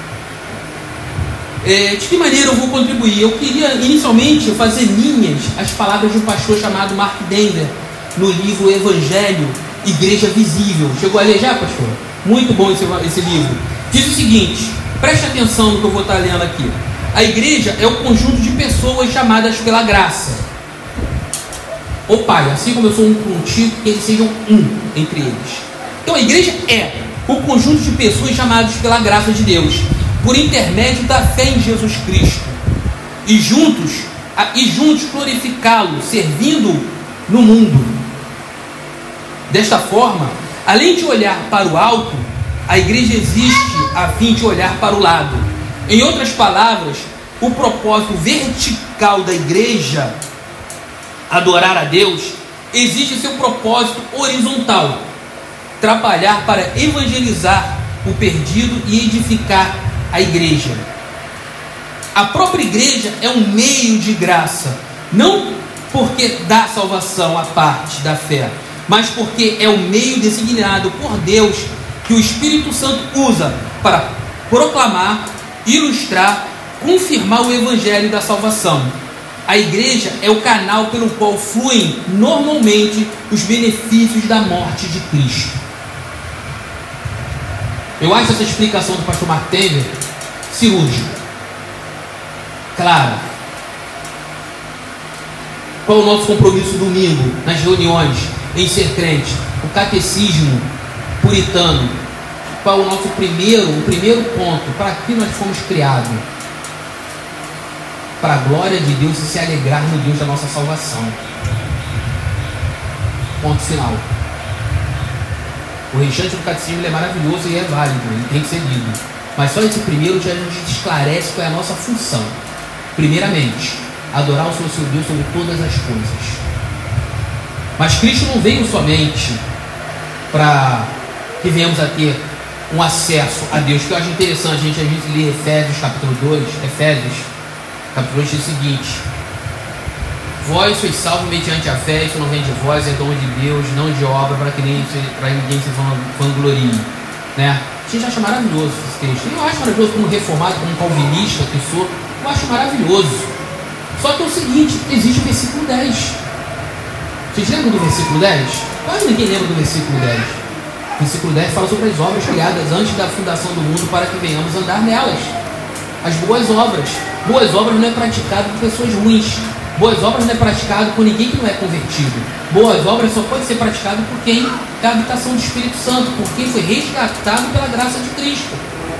De que maneira eu vou contribuir? Eu queria inicialmente fazer minhas as palavras de um pastor chamado Mark Dever, no livro Evangelho, Igreja Visível. Chegou a ler já, pastor? Muito bom esse livro. Diz o seguinte, preste atenção no que eu vou estar lendo aqui. A igreja é o conjunto de pessoas chamadas pela graça. Ó Pai, assim como eu sou um contigo, que eles sejam um entre eles. Então a igreja é o conjunto de pessoas chamadas pela graça de Deus, por intermédio da fé em Jesus Cristo, e juntos glorificá-lo, servindo no mundo. Desta forma, além de olhar para o alto, a igreja existe a fim de olhar para o lado. Em outras palavras, o propósito vertical da igreja, adorar a Deus, exige seu propósito horizontal, trabalhar para evangelizar o perdido e edificar a igreja. A própria igreja é um meio de graça, não porque dá salvação à parte da fé, mas porque é o meio designado por Deus que o Espírito Santo usa para proclamar, ilustrar, confirmar o evangelho da salvação. A igreja é o canal pelo qual fluem normalmente os benefícios da morte de Cristo. Eu acho essa explicação do pastor Mark Dever cirúrgica, clara. Qual é o nosso compromisso domingo nas reuniões em ser crente? O catecismo puritano. Qual é o nosso primeiro ponto? Para que nós fomos criados? Para a glória de Deus e se alegrar no Deus da nossa salvação. Ponto final. O restante do catecismo é maravilhoso e é válido, ele tem que ser lido. Mas só esse primeiro já a gente esclarece qual é a nossa função. Primeiramente, adorar o seu Deus sobre todas as coisas. Mas Cristo não veio somente para que venhamos a ter um acesso a Deus, que eu acho interessante, a gente lê Efésios capítulo 2, capítulo 2 diz o seguinte: vós sois salvos mediante a fé, isso não vem de vós, é dom de Deus, não de obra, para ninguém se vanglorie, né? A gente acha maravilhoso esse texto. Eu acho maravilhoso como reformado, como calvinista que sou, eu acho maravilhoso. Só que é o seguinte, existe o versículo 10. Vocês lembram do versículo 10? Quase ninguém lembra do versículo 10. O versículo 10 fala sobre as obras criadas antes da fundação do mundo para que venhamos andar nelas. As boas obras. Boas obras não é praticado por pessoas ruins. Boas obras não é praticado por ninguém que não é convertido. Boas obras só pode ser praticado por quem tem a habitação do Espírito Santo, por quem foi resgatado pela graça de Cristo.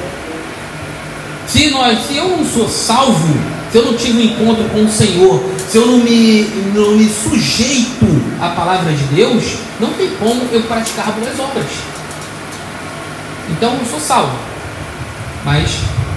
Se eu não sou salvo, se eu não tive um encontro com o Senhor, se eu não me sujeito à palavra de Deus, não tem como eu praticar boas obras. Então eu sou salvo, mas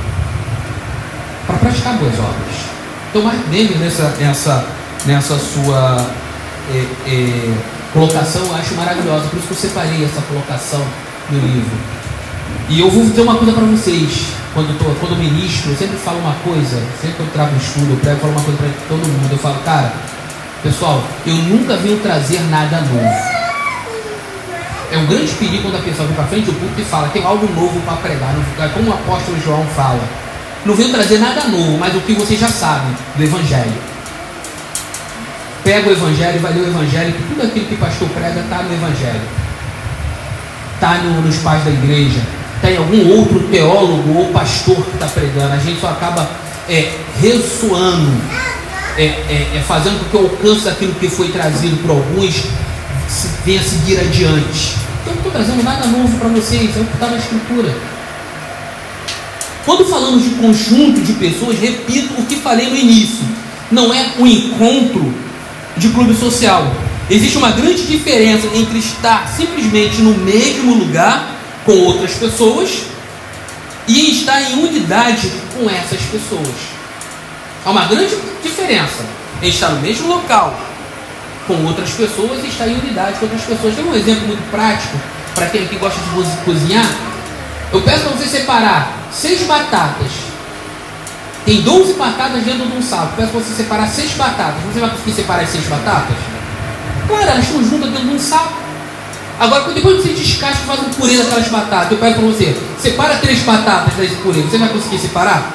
para praticar boas obras. Então Mark Dever nessa sua colocação eu acho maravilhosa, por isso que eu separei essa colocação no livro. E eu vou dizer uma coisa para vocês. Quando eu ministro, eu sempre falo uma coisa, sempre que eu trago um estudo, eu falo uma coisa para todo mundo. Eu falo, cara, pessoal, eu nunca venho trazer nada novo. É um grande perigo quando a pessoa vem para frente do púlpito e fala: tem algo novo para pregar. Como o apóstolo João fala, não veio trazer nada novo, mas o que vocês já sabem do Evangelho. Pega o Evangelho, vai ler o Evangelho, que tudo aquilo que o pastor prega está no Evangelho, está nos pais da igreja, está em algum outro teólogo ou pastor que está pregando. A gente só acaba ressoando, fazendo com que o alcance daquilo que foi trazido por alguns venha seguir adiante. Então, eu não estou trazendo nada novo para vocês, é o que está na Escritura. Quando falamos de conjunto de pessoas, repito o que falei no início: não é um encontro de clube social. Existe uma grande diferença entre estar simplesmente no mesmo lugar com outras pessoas e estar em unidade com essas pessoas. Há uma grande diferença em estar no mesmo local com outras pessoas e estar em unidade com outras pessoas. Tem um exemplo muito prático para quem aqui gosta de cozinhar. Eu peço para você separar 6 batatas. Tem 12 batatas dentro de um saco. Peço para você separar 6 batatas. Você vai conseguir separar as 6 batatas? Claro, elas estão juntas dentro de um saco. Agora, depois que você descasca e faz um purê daquelas batatas, eu peço para você: separa 3 batatas desse purê. Você vai conseguir separar?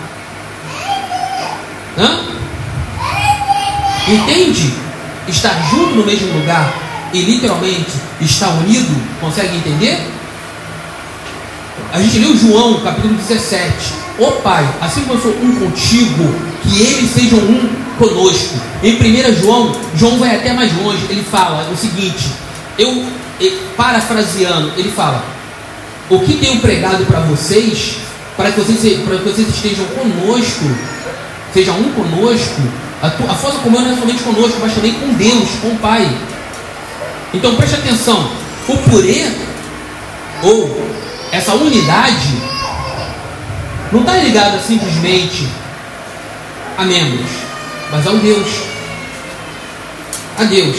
Entende? Estar junto no mesmo lugar e literalmente estar unido. Consegue entender? A gente leu João capítulo 17. Ó Pai, assim como eu sou um contigo, que eles sejam um conosco. Em 1 João vai até mais longe. Ele fala o seguinte, parafraseando, ele fala: o que tenho pregado para vocês, para que vocês estejam conosco, sejam um conosco. A força comum não é somente conosco, mas também com Deus, com o Pai. Então preste atenção: o purê, ou essa unidade, não está ligada simplesmente a membros, mas ao Deus. A Deus.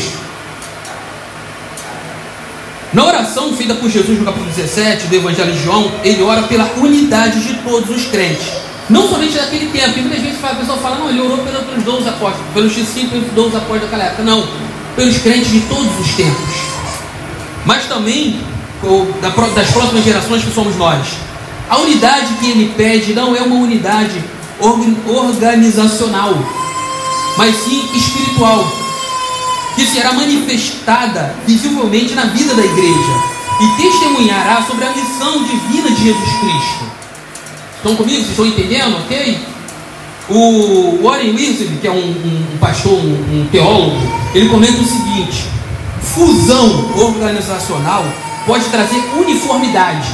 Na oração feita por Jesus no capítulo 17 do Evangelho de João, ele ora pela unidade de todos os crentes. Não somente daquele tempo, porque muitas vezes a pessoa fala: não, ele orou pelos 12 apóstolos, pelos discípulos, pelos 12 apóstolos daquela época. Não, pelos crentes de todos os tempos. Mas também das próximas gerações, que somos nós. A unidade que ele pede não é uma unidade organizacional, mas sim espiritual, que será manifestada visivelmente na vida da igreja e testemunhará sobre a missão divina de Jesus Cristo. Estão comigo? Vocês estão entendendo? Ok? O Warren Wiersbe, que é um pastor, um teólogo, ele comenta o seguinte: fusão organizacional pode trazer uniformidade.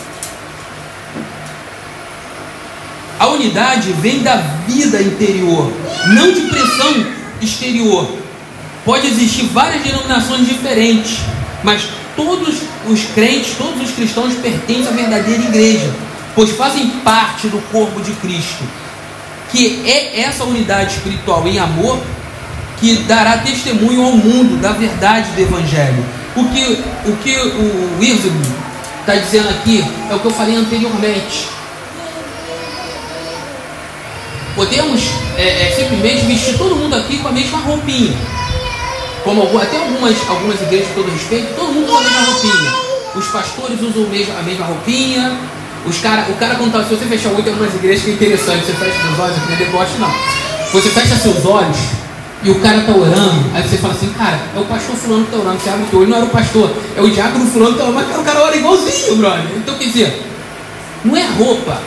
A unidade vem da vida interior, não de pressão exterior. Pode existir várias denominações diferentes, mas todos os crentes, todos os cristãos pertencem à verdadeira igreja, pois fazem parte do corpo de Cristo, que é essa unidade espiritual em amor que dará testemunho ao mundo da verdade do Evangelho. O que o Wiersbe está dizendo aqui é o que eu falei anteriormente. Podemos simplesmente vestir todo mundo aqui com a mesma roupinha, como até algumas igrejas, com todo respeito, todo mundo usa a mesma roupinha. Os pastores usam a mesma roupinha. O cara quando tá, se você fechar o olho, tem algumas igrejas que é interessante, você fecha seus olhos, aqui não é deboche não. Você fecha seus olhos e o cara tá orando, aí você fala assim: cara, é o pastor fulano que tá orando. Você abre o teu olho, não era o pastor, é o diácono fulano que tá orando, mas o cara ora igualzinho, brother. Então quer dizer, não é roupa,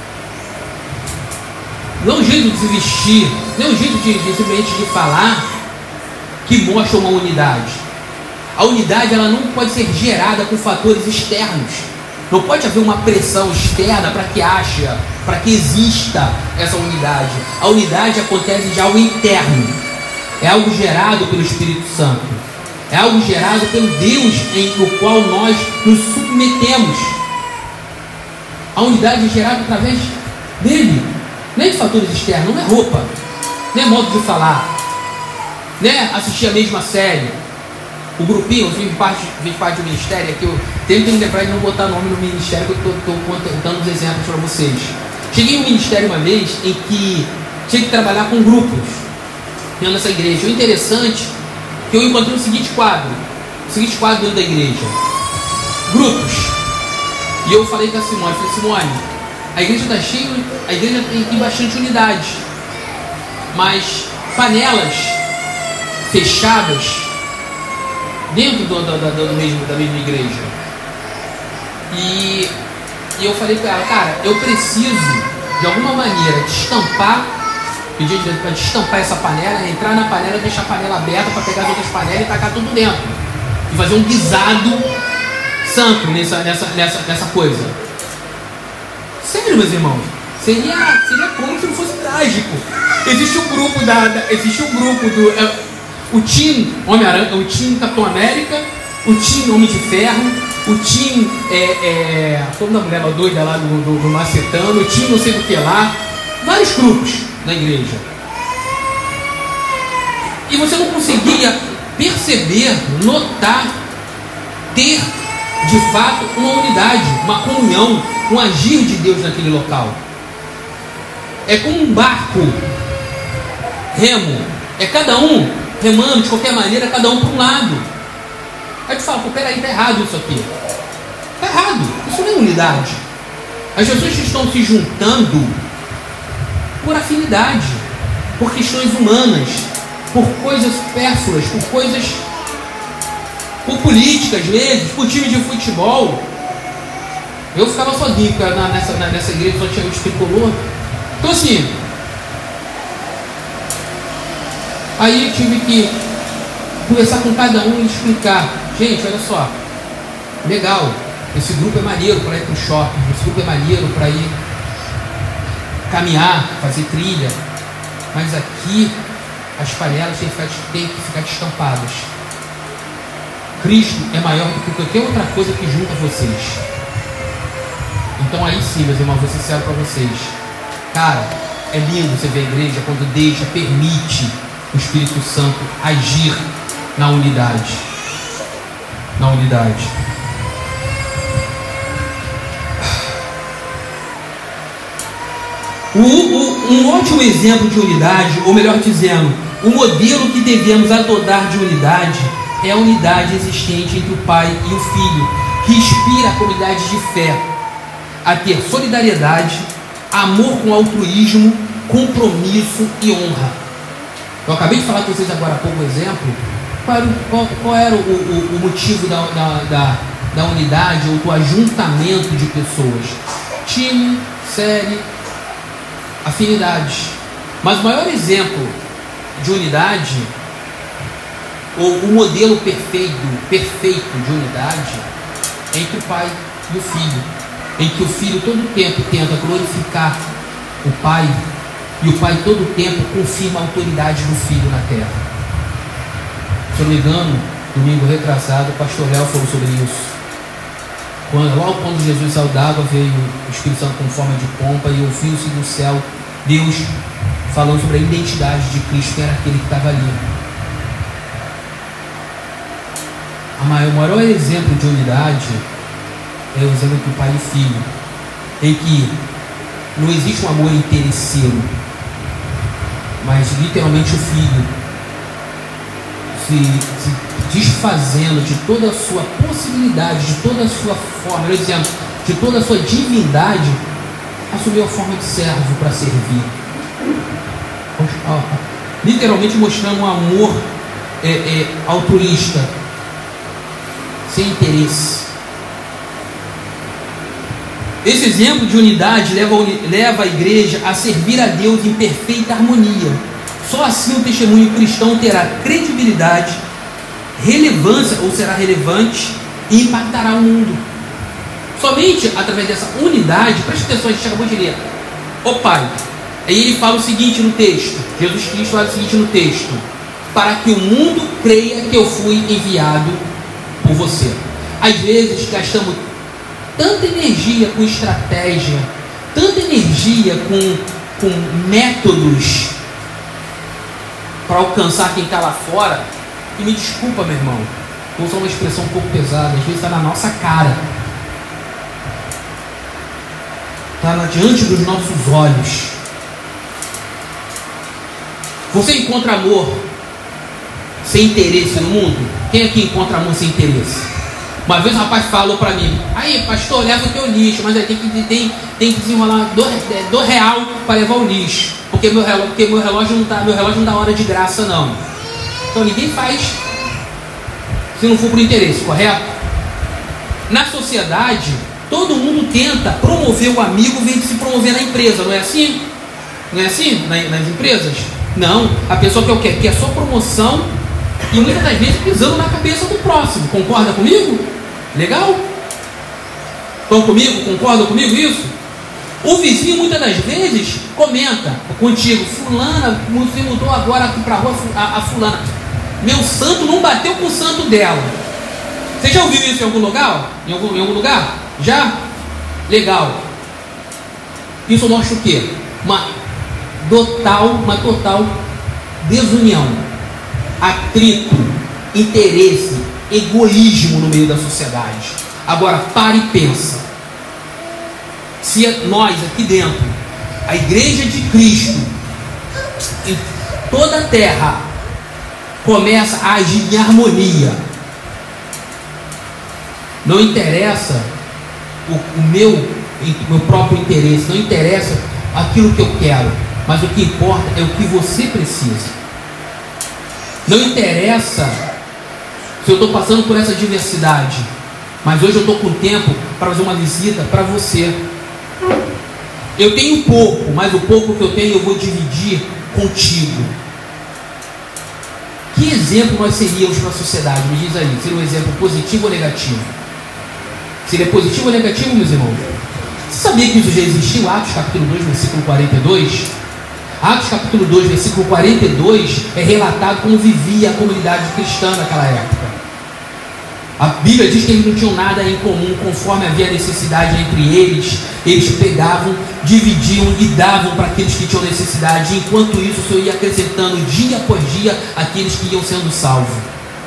não é um jeito de se vestir, não é um jeito de simplesmente de falar que mostra uma unidade. A unidade, ela não pode ser gerada com fatores externos. Não pode haver uma pressão externa para que exista essa unidade. A unidade acontece de algo interno. É algo gerado pelo Espírito Santo. É algo gerado pelo Deus no qual nós nos submetemos. A unidade é gerada através dele. Não é de fatores externos, não é roupa, não é modo de falar, não é assistir a mesma série. O grupinho, eu fiz parte do ministério, que eu tenho que lembrar de não botar nome no ministério, que eu estou dando uns exemplos para vocês. Cheguei no ministério uma vez em que tinha que trabalhar com grupos dentro dessa igreja. O interessante é que eu encontrei o seguinte quadro dentro da igreja: grupos. E eu falei com a Simone, Simone, a igreja está cheia, a igreja tem bastante unidade, mas panelas fechadas dentro da mesma igreja. E eu falei para ela, cara, eu preciso de alguma maneira pedir para destampar essa panela, entrar na panela, deixar a panela aberta para pegar as outras panelas e tacar tudo dentro e fazer um guisado santo nessa coisa. Sério, meus irmãos, seria como se não fosse trágico. Existe um grupo o Team Homem-Aranha, o Team Capitão América, o Team Homem de Ferro, o Team toda a mulher doida lá do Macetano, o Team não sei do que lá, vários grupos na igreja. E você não conseguia perceber, notar, ter de fato uma unidade, uma comunhão, um agir de Deus naquele local. É como um barco remo, é cada um remando de qualquer maneira, cada um para um lado. Aí tu fala, pô, peraí, tá errado isso aqui. Tá errado, isso não é unidade. As pessoas estão se juntando por afinidade, por questões humanas, por coisas supérfluas, por política às vezes, por time de futebol. Eu ficava sozinho, porque nessa igreja só tinha o tricolor. Então assim, aí eu tive que conversar com cada um e explicar, gente, olha só, legal, esse grupo é maneiro para ir para o shopping, esse grupo é maneiro para ir caminhar, fazer trilha, mas aqui as panelas têm que ficar destampadas. Cristo é maior do que qualquer outra coisa que junta vocês. Então aí sim, meus irmãos, vou ser sincero para vocês. Cara, é lindo você ver a igreja quando permite o Espírito Santo agir na unidade. Na unidade. Um ótimo exemplo de unidade, ou melhor dizendo, o modelo que devemos adotar de unidade é a unidade existente entre o Pai e o Filho, que inspira a comunidade de fé a ter solidariedade, amor com altruísmo, compromisso e honra. Eu acabei de falar com vocês agora há pouco exemplo. Qual era o motivo da unidade ou do ajuntamento de pessoas? Time, série, afinidade. Mas o maior exemplo de unidade, ou o modelo perfeito de unidade, é entre o Pai e o Filho, em que o Filho todo o tempo tenta glorificar o Pai e o Pai todo o tempo confirma a autoridade do Filho na terra. Se eu não me engano, domingo retrasado, o pastor Léo falou sobre isso. Logo quando Jesus saiu d'água, veio o Espírito Santo com forma de pompa e ouviu-se do céu Deus falando sobre a identidade de Cristo, que era aquele que estava ali. O maior exemplo de unidade é o exemplo entre o Pai e o Filho, em que não existe um amor interesseiro, mas literalmente o Filho se desfazendo de toda a sua possibilidade, de toda a sua forma, melhor dizendo, de toda a sua divindade, assumiu a forma de servo para servir. Literalmente mostrando um amor altruísta, sem interesse. Esse exemplo de unidade leva a igreja a servir a Deus em perfeita harmonia. Só assim o testemunho cristão terá credibilidade, relevância ou será relevante e impactará o mundo. Somente através dessa unidade, preste atenção, a gente acabou de ler, o Pai. Aí ele fala o seguinte no texto, Jesus Cristo fala o seguinte no texto: para que o mundo creia que eu fui enviado por você. Às vezes gastamos tanta energia com estratégia, tanta energia com métodos para alcançar quem está lá fora, e me desculpa, meu irmão, vou usar uma expressão um pouco pesada, às vezes está na nossa cara, está diante dos nossos olhos. Você encontra amor sem interesse no mundo? Quem aqui encontra amor sem interesse? Uma vez um rapaz falou para mim: aí, pastor, leva o teu lixo, mas aí tem que desenrolar R$2 para levar o lixo, porque meu relógio não dá hora de graça, não. Então ninguém faz se não for por interesse, correto? Na sociedade, todo mundo tenta promover o amigo, vem de se promover na empresa, não é assim? Não é assim nas empresas? Não, a pessoa quer o quê? Quer só promoção e muitas das vezes pisando na cabeça do próximo. Concorda comigo? Legal? Estão comigo? Concordam comigo isso? O vizinho muitas das vezes comenta contigo: fulana, você mudou agora aqui para a rua, a fulana, meu santo não bateu com o santo dela. Você já ouviu isso em algum lugar? Em algum lugar? Já? Legal. Isso mostra o quê? Uma total desunião, atrito, interesse, egoísmo no meio da sociedade. Agora pare e pensa: se nós aqui dentro, a igreja de Cristo, em toda a terra, começa a agir em harmonia, não interessa o meu próprio interesse, não interessa aquilo que eu quero, mas o que importa é o que você precisa. Não interessa se eu estou passando por essa diversidade, mas hoje eu estou com tempo para fazer uma visita para você. Eu tenho pouco, mas o pouco que eu tenho eu vou dividir contigo. Que exemplo nós seríamos para a sociedade? Me diz aí, seria um exemplo positivo ou negativo? Seria positivo ou negativo, meus irmãos? Você sabia que isso já existiu? Atos capítulo 2, versículo 42? Atos capítulo 2, versículo 42 é relatado como vivia a comunidade cristã naquela época. A Bíblia diz que eles não tinham nada em comum, conforme havia necessidade entre eles. Eles pegavam, dividiam e davam para aqueles que tinham necessidade. Enquanto isso, o Senhor ia acrescentando dia após dia aqueles que iam sendo salvos.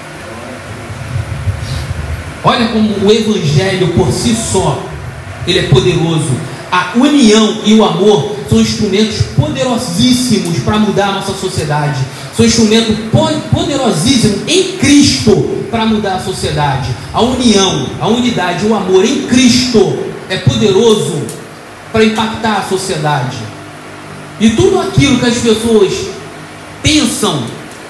Olha como o Evangelho por si só, ele é poderoso. A união e o amor são instrumentos poderosíssimos para mudar a nossa sociedade. São instrumentos poderosíssimos em Cristo para mudar a sociedade. A união, a unidade, o amor em Cristo é poderoso para impactar a sociedade. E tudo aquilo que as pessoas pensam,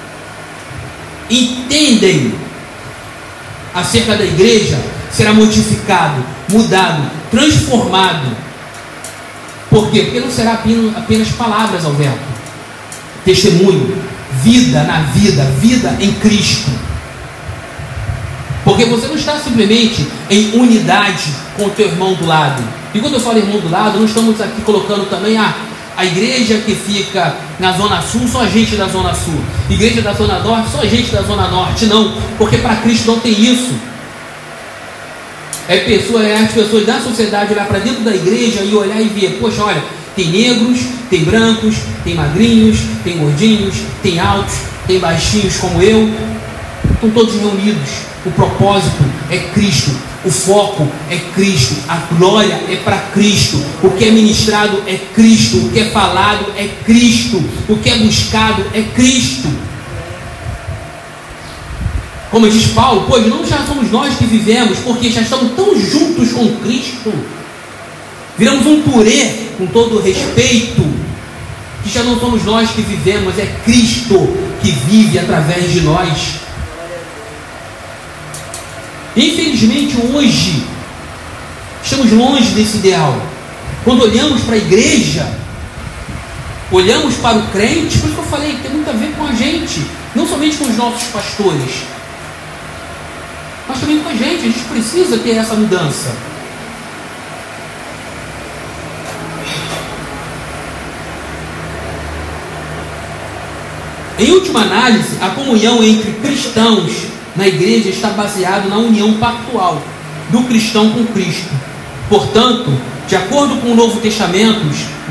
entendem acerca da igreja, será modificado, mudado, transformado. Por quê? Porque não será apenas palavras ao vento. Testemunho, vida na vida, vida em Cristo. Porque você não está simplesmente em unidade com o teu irmão do lado. E quando eu falo irmão do lado, não estamos aqui colocando também a igreja que fica na Zona Sul, só gente da Zona Sul. Igreja da Zona Norte, só gente da Zona Norte. Não, porque para Cristo não tem isso. As pessoas da sociedade olhar para dentro da igreja e olhar e ver: poxa, olha, tem negros, tem brancos, tem magrinhos, tem gordinhos, tem altos, tem baixinhos como eu. Estão todos reunidos. O propósito é Cristo, o foco é Cristo, a glória é para Cristo, o que é ministrado é Cristo, o que é falado é Cristo, o que é buscado é Cristo. Como diz Paulo: pois não já somos nós que vivemos, porque já estamos tão juntos com Cristo, viramos um purê, com todo o respeito, que já não somos nós que vivemos, é Cristo que vive através de nós. Infelizmente hoje estamos longe desse ideal. Quando olhamos para a igreja, olhamos para o crente, por isso que eu falei que tem muito a ver com a gente, não somente com os nossos pastores, mas também com a gente precisa ter essa mudança. Em última análise, a comunhão entre cristãos na igreja está baseado na união pactual do cristão com Cristo. Portanto, de acordo com o Novo Testamento,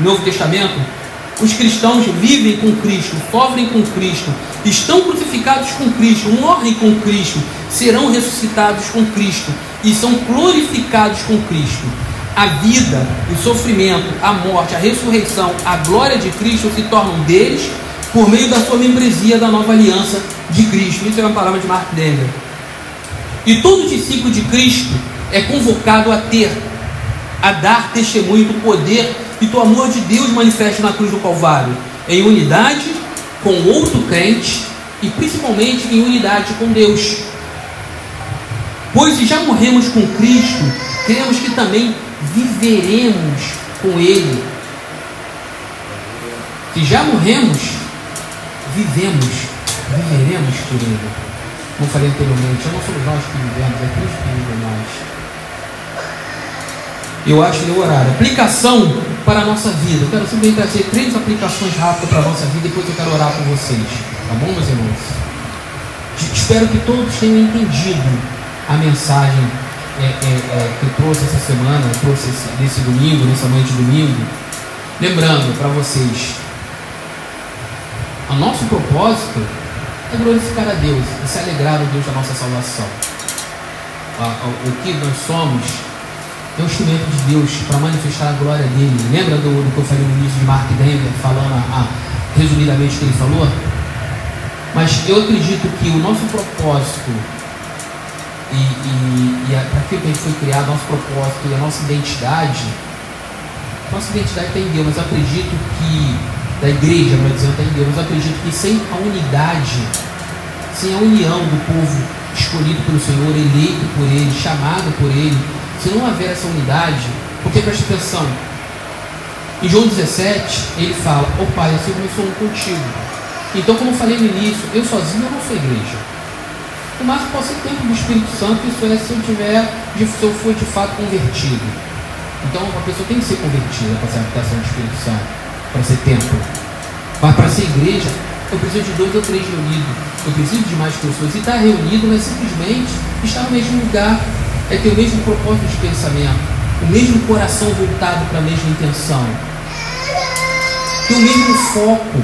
os cristãos vivem com Cristo, sofrem com Cristo, estão crucificados com Cristo, morrem com Cristo, serão ressuscitados com Cristo e são glorificados com Cristo. A vida, o sofrimento, a morte, a ressurreição, a glória de Cristo se tornam deles por meio da sua membresia da nova aliança de Cristo. Isso é uma palavra de Mark Denger. E todo discípulo de Cristo é convocado a dar testemunho do poder e do amor de Deus manifesto na cruz do Calvário, em unidade com outro crente e principalmente em unidade com Deus. Pois se já morremos com Cristo, cremos que também viveremos com Ele. Se já morremos, viveremos por Ele. Como falei anteriormente, não somos nós que vivemos, é Cristo que vive em nós. Eu acho que é o horário. Aplicação para a nossa vida. Eu quero simplesmente trazer 3 aplicações rápidas para a nossa vida, depois eu quero orar por vocês. Tá bom, meus irmãos? Espero que todos tenham entendido a mensagem que trouxe essa semana, trouxe nesse domingo, nessa noite de domingo. Lembrando para vocês, o nosso propósito é glorificar a Deus e se alegrar no Deus da nossa salvação. O que nós somos é um instrumento de Deus para manifestar a glória dele. Lembra do que eu falei no início de Mark Dever, falando resumidamente o que ele falou? Mas eu acredito que o nosso propósito e para aquilo que a gente foi criado, nosso propósito e a nossa identidade está em Deus. Mas eu acredito que da igreja, não dizendo está em Deus, mas eu acredito que sem a unidade, sem a união do povo escolhido pelo Senhor, eleito por Ele, chamado por Ele, se não haver essa unidade, porque preste atenção, em João 17 ele fala: ó Pai, assim como eu sou um contigo. Então, como eu falei no início, eu sozinho eu não sou igreja. O máximo pode ser tempo do Espírito Santo, isso é se eu for de fato convertido. Então a pessoa tem que ser convertida para ser a habitação do Espírito Santo, para ser templo. Mas para ser igreja, eu preciso de 2 ou 3 reunidos. Eu preciso de mais pessoas. E estar reunido não é simplesmente estar no mesmo lugar, é ter o mesmo propósito de pensamento, o mesmo coração voltado para a mesma intenção, ter o mesmo foco.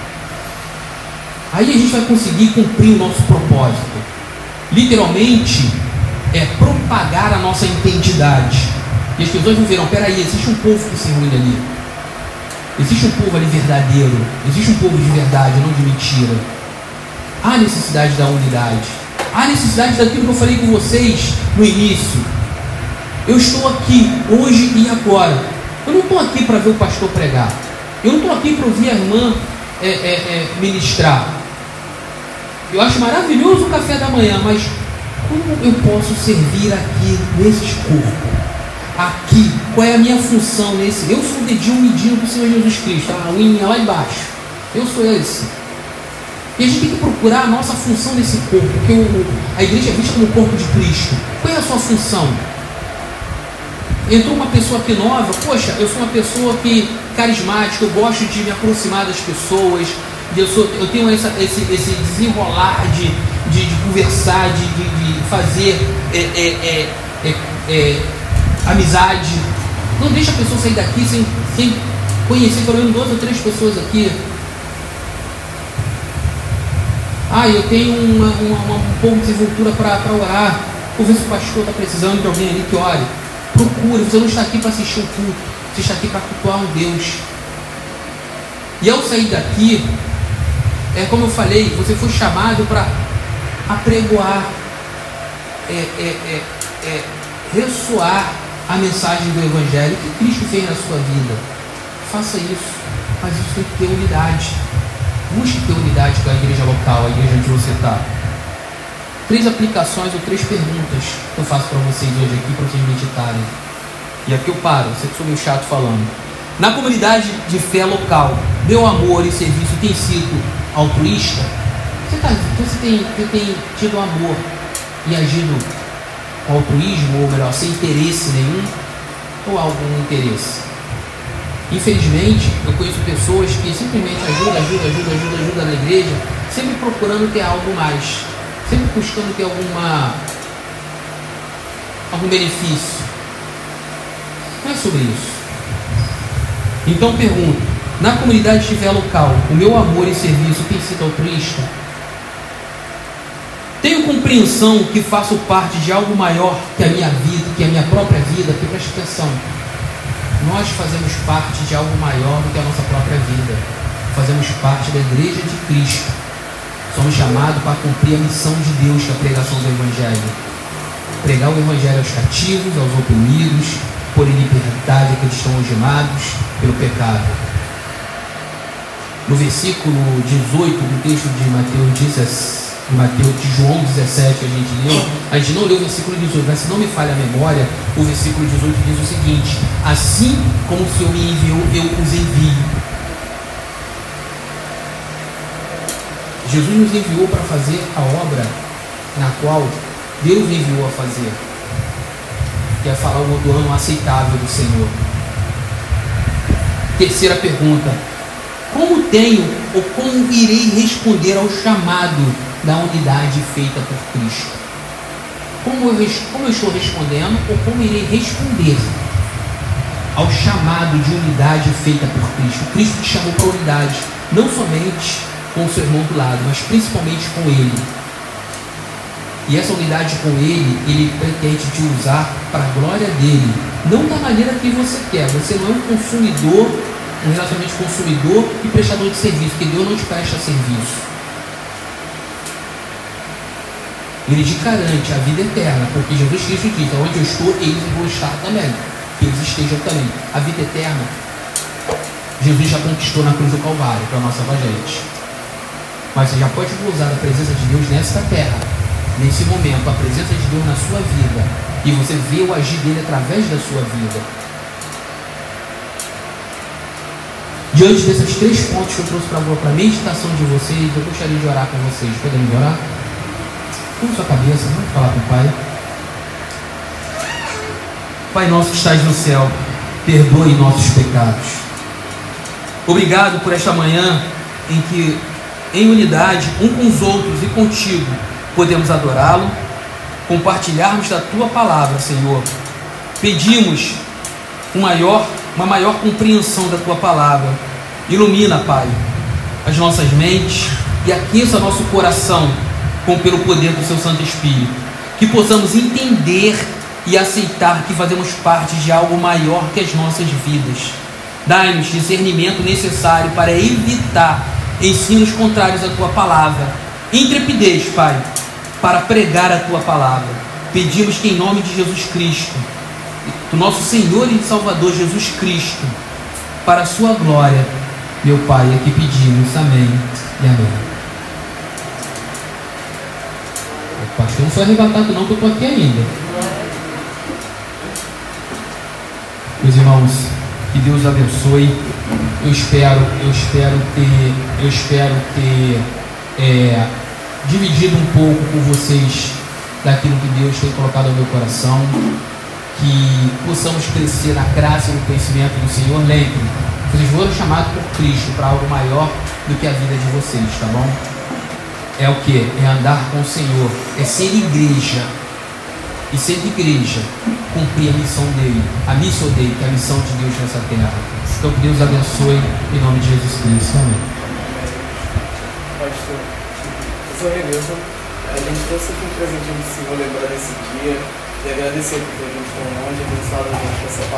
Aí a gente vai conseguir cumprir o nosso propósito. Literalmente é propagar a nossa identidade. E as pessoas vão ver: não, peraí, existe um povo que se reúne ali, existe um povo ali verdadeiro, existe um povo de verdade, não de mentira. Há necessidade da unidade, há necessidade daquilo que eu falei com vocês no início. Eu estou aqui hoje e agora. Eu não estou aqui para ver o pastor pregar, eu não estou aqui para ouvir a irmã ministrar. Eu acho maravilhoso o café da manhã, mas como eu posso servir aqui nesse corpo? Aqui, qual é a minha função nesse? Eu sou o dedinho medindo do Senhor Jesus Cristo, a unha lá embaixo. Eu sou esse. E a gente tem que procurar a nossa função nesse corpo, porque a igreja é vista como o corpo de Cristo. Qual é a sua função? Entrou uma pessoa aqui nova, poxa, eu sou uma pessoa carismática, eu gosto de me aproximar das pessoas, eu tenho esse desenrolar de conversar, de fazer amizade. Não deixa a pessoa sair daqui sem conhecer pelo menos 2 ou 3 pessoas aqui. Eu tenho um pouco de desenvoltura para orar. Vou ver se o pastor está precisando de alguém ali que ore. Procure, você não está aqui para assistir um culto, você está aqui para cultuar um Deus. E ao sair daqui, como eu falei, você foi chamado para apregoar, ressoar a mensagem do Evangelho que Cristo fez na sua vida. Faça isso, mas isso tem que ter unidade. Busque ter unidade com a igreja local, a igreja onde você está. 3 aplicações ou 3 perguntas que eu faço para vocês hoje aqui, para vocês meditarem. E aqui eu paro, sei que sou meio chato falando. Na comunidade de fé local, meu amor e serviço tem sido altruísta? Você tem tido amor e agido com altruísmo, ou melhor, sem interesse nenhum, ou algum interesse? Infelizmente, eu conheço pessoas que simplesmente ajuda na igreja, sempre procurando ter algo mais, sempre buscando ter algum benefício. Não é sobre isso. Então pergunto: na comunidade de fé local, o meu amor e serviço tem sido altruísta? Tenho compreensão que faço parte de algo maior que a minha vida, que a minha própria vida? Porque preste atenção, nós fazemos parte de algo maior do que a nossa própria vida. Fazemos parte da igreja de Cristo. Somos chamados para cumprir a missão de Deus, que é a pregação do Evangelho. pregar o Evangelho aos cativos, aos oprimidos, pôr em liberdade aqueles que estão algemados pelo pecado. No versículo 18 do texto de João 17 que a gente não leu o versículo 18, mas se não me falha a memória, o versículo 18 diz o seguinte: assim como o Senhor me enviou, eu os envio. Jesus nos enviou para fazer a obra na qual Deus enviou a fazer, que é falar do ano aceitável do Senhor. Terceira pergunta: como tenho ou como irei responder ao chamado da unidade feita por Cristo? Como eu estou respondendo ou como irei responder ao chamado de unidade feita por Cristo? Cristo te chamou para a unidade, não somente com o seu irmão do lado, mas principalmente com Ele. E essa unidade com Ele pretende te usar para a glória dEle, não da maneira que você quer. Você não é um consumidor, um relacionamento de consumidor e prestador de serviço, porque Deus não te presta serviço. Ele te garante a vida eterna, porque Jesus Cristo diz: onde eu estou, eles vão estar também, que eles estejam também. A vida eterna, Jesus já conquistou na cruz do Calvário para nós salvar a gente. Mas você já pode usar a presença de Deus nesta terra, nesse momento, a presença de Deus na sua vida, e você vê o agir dele através da sua vida. Diante desses 3 pontos que eu trouxe para a meditação de vocês, eu gostaria de orar com vocês. Podemos orar? Com sua cabeça, vamos falar com o Pai. Pai nosso que estás no céu, perdoe nossos pecados. Obrigado por esta manhã em que, em unidade, um com os outros e contigo, podemos adorá-lo, compartilharmos da tua palavra, Senhor. Pedimos uma maior compreensão da tua palavra. Ilumina, Pai, as nossas mentes e aqueça nosso coração pelo poder do seu Santo Espírito, que possamos entender e aceitar que fazemos parte de algo maior que as nossas vidas. Dai-nos discernimento necessário para evitar ensinos contrários à tua palavra, intrepidez, Pai, para pregar a tua palavra. Pedimos que, em nome de Jesus Cristo, do nosso Senhor e Salvador Jesus Cristo, para a sua glória, meu Pai, é que pedimos. Amém e amém. Pastor, não sou arrebatado não, que eu estou aqui ainda. Meus irmãos, que Deus abençoe. Eu espero ter dividido um pouco com vocês daquilo que Deus tem colocado no meu coração, que possamos crescer na graça e no conhecimento do Senhor. Lembre, vocês foram chamados por Cristo para algo maior do que a vida de vocês, tá bom? É o que? É andar com o Senhor, é ser igreja, e sendo igreja, cumprir a missão dele, a missão dele, que é a missão de Deus nessa terra. Então que Deus abençoe em nome de Jesus Cristo. Amém. Pastor, eu sou Renilson. A gente trouxe aqui um presente do Senhor lembrar desse dia e agradecer por ter vindo com a gente, abençoado a gente com essa palavra.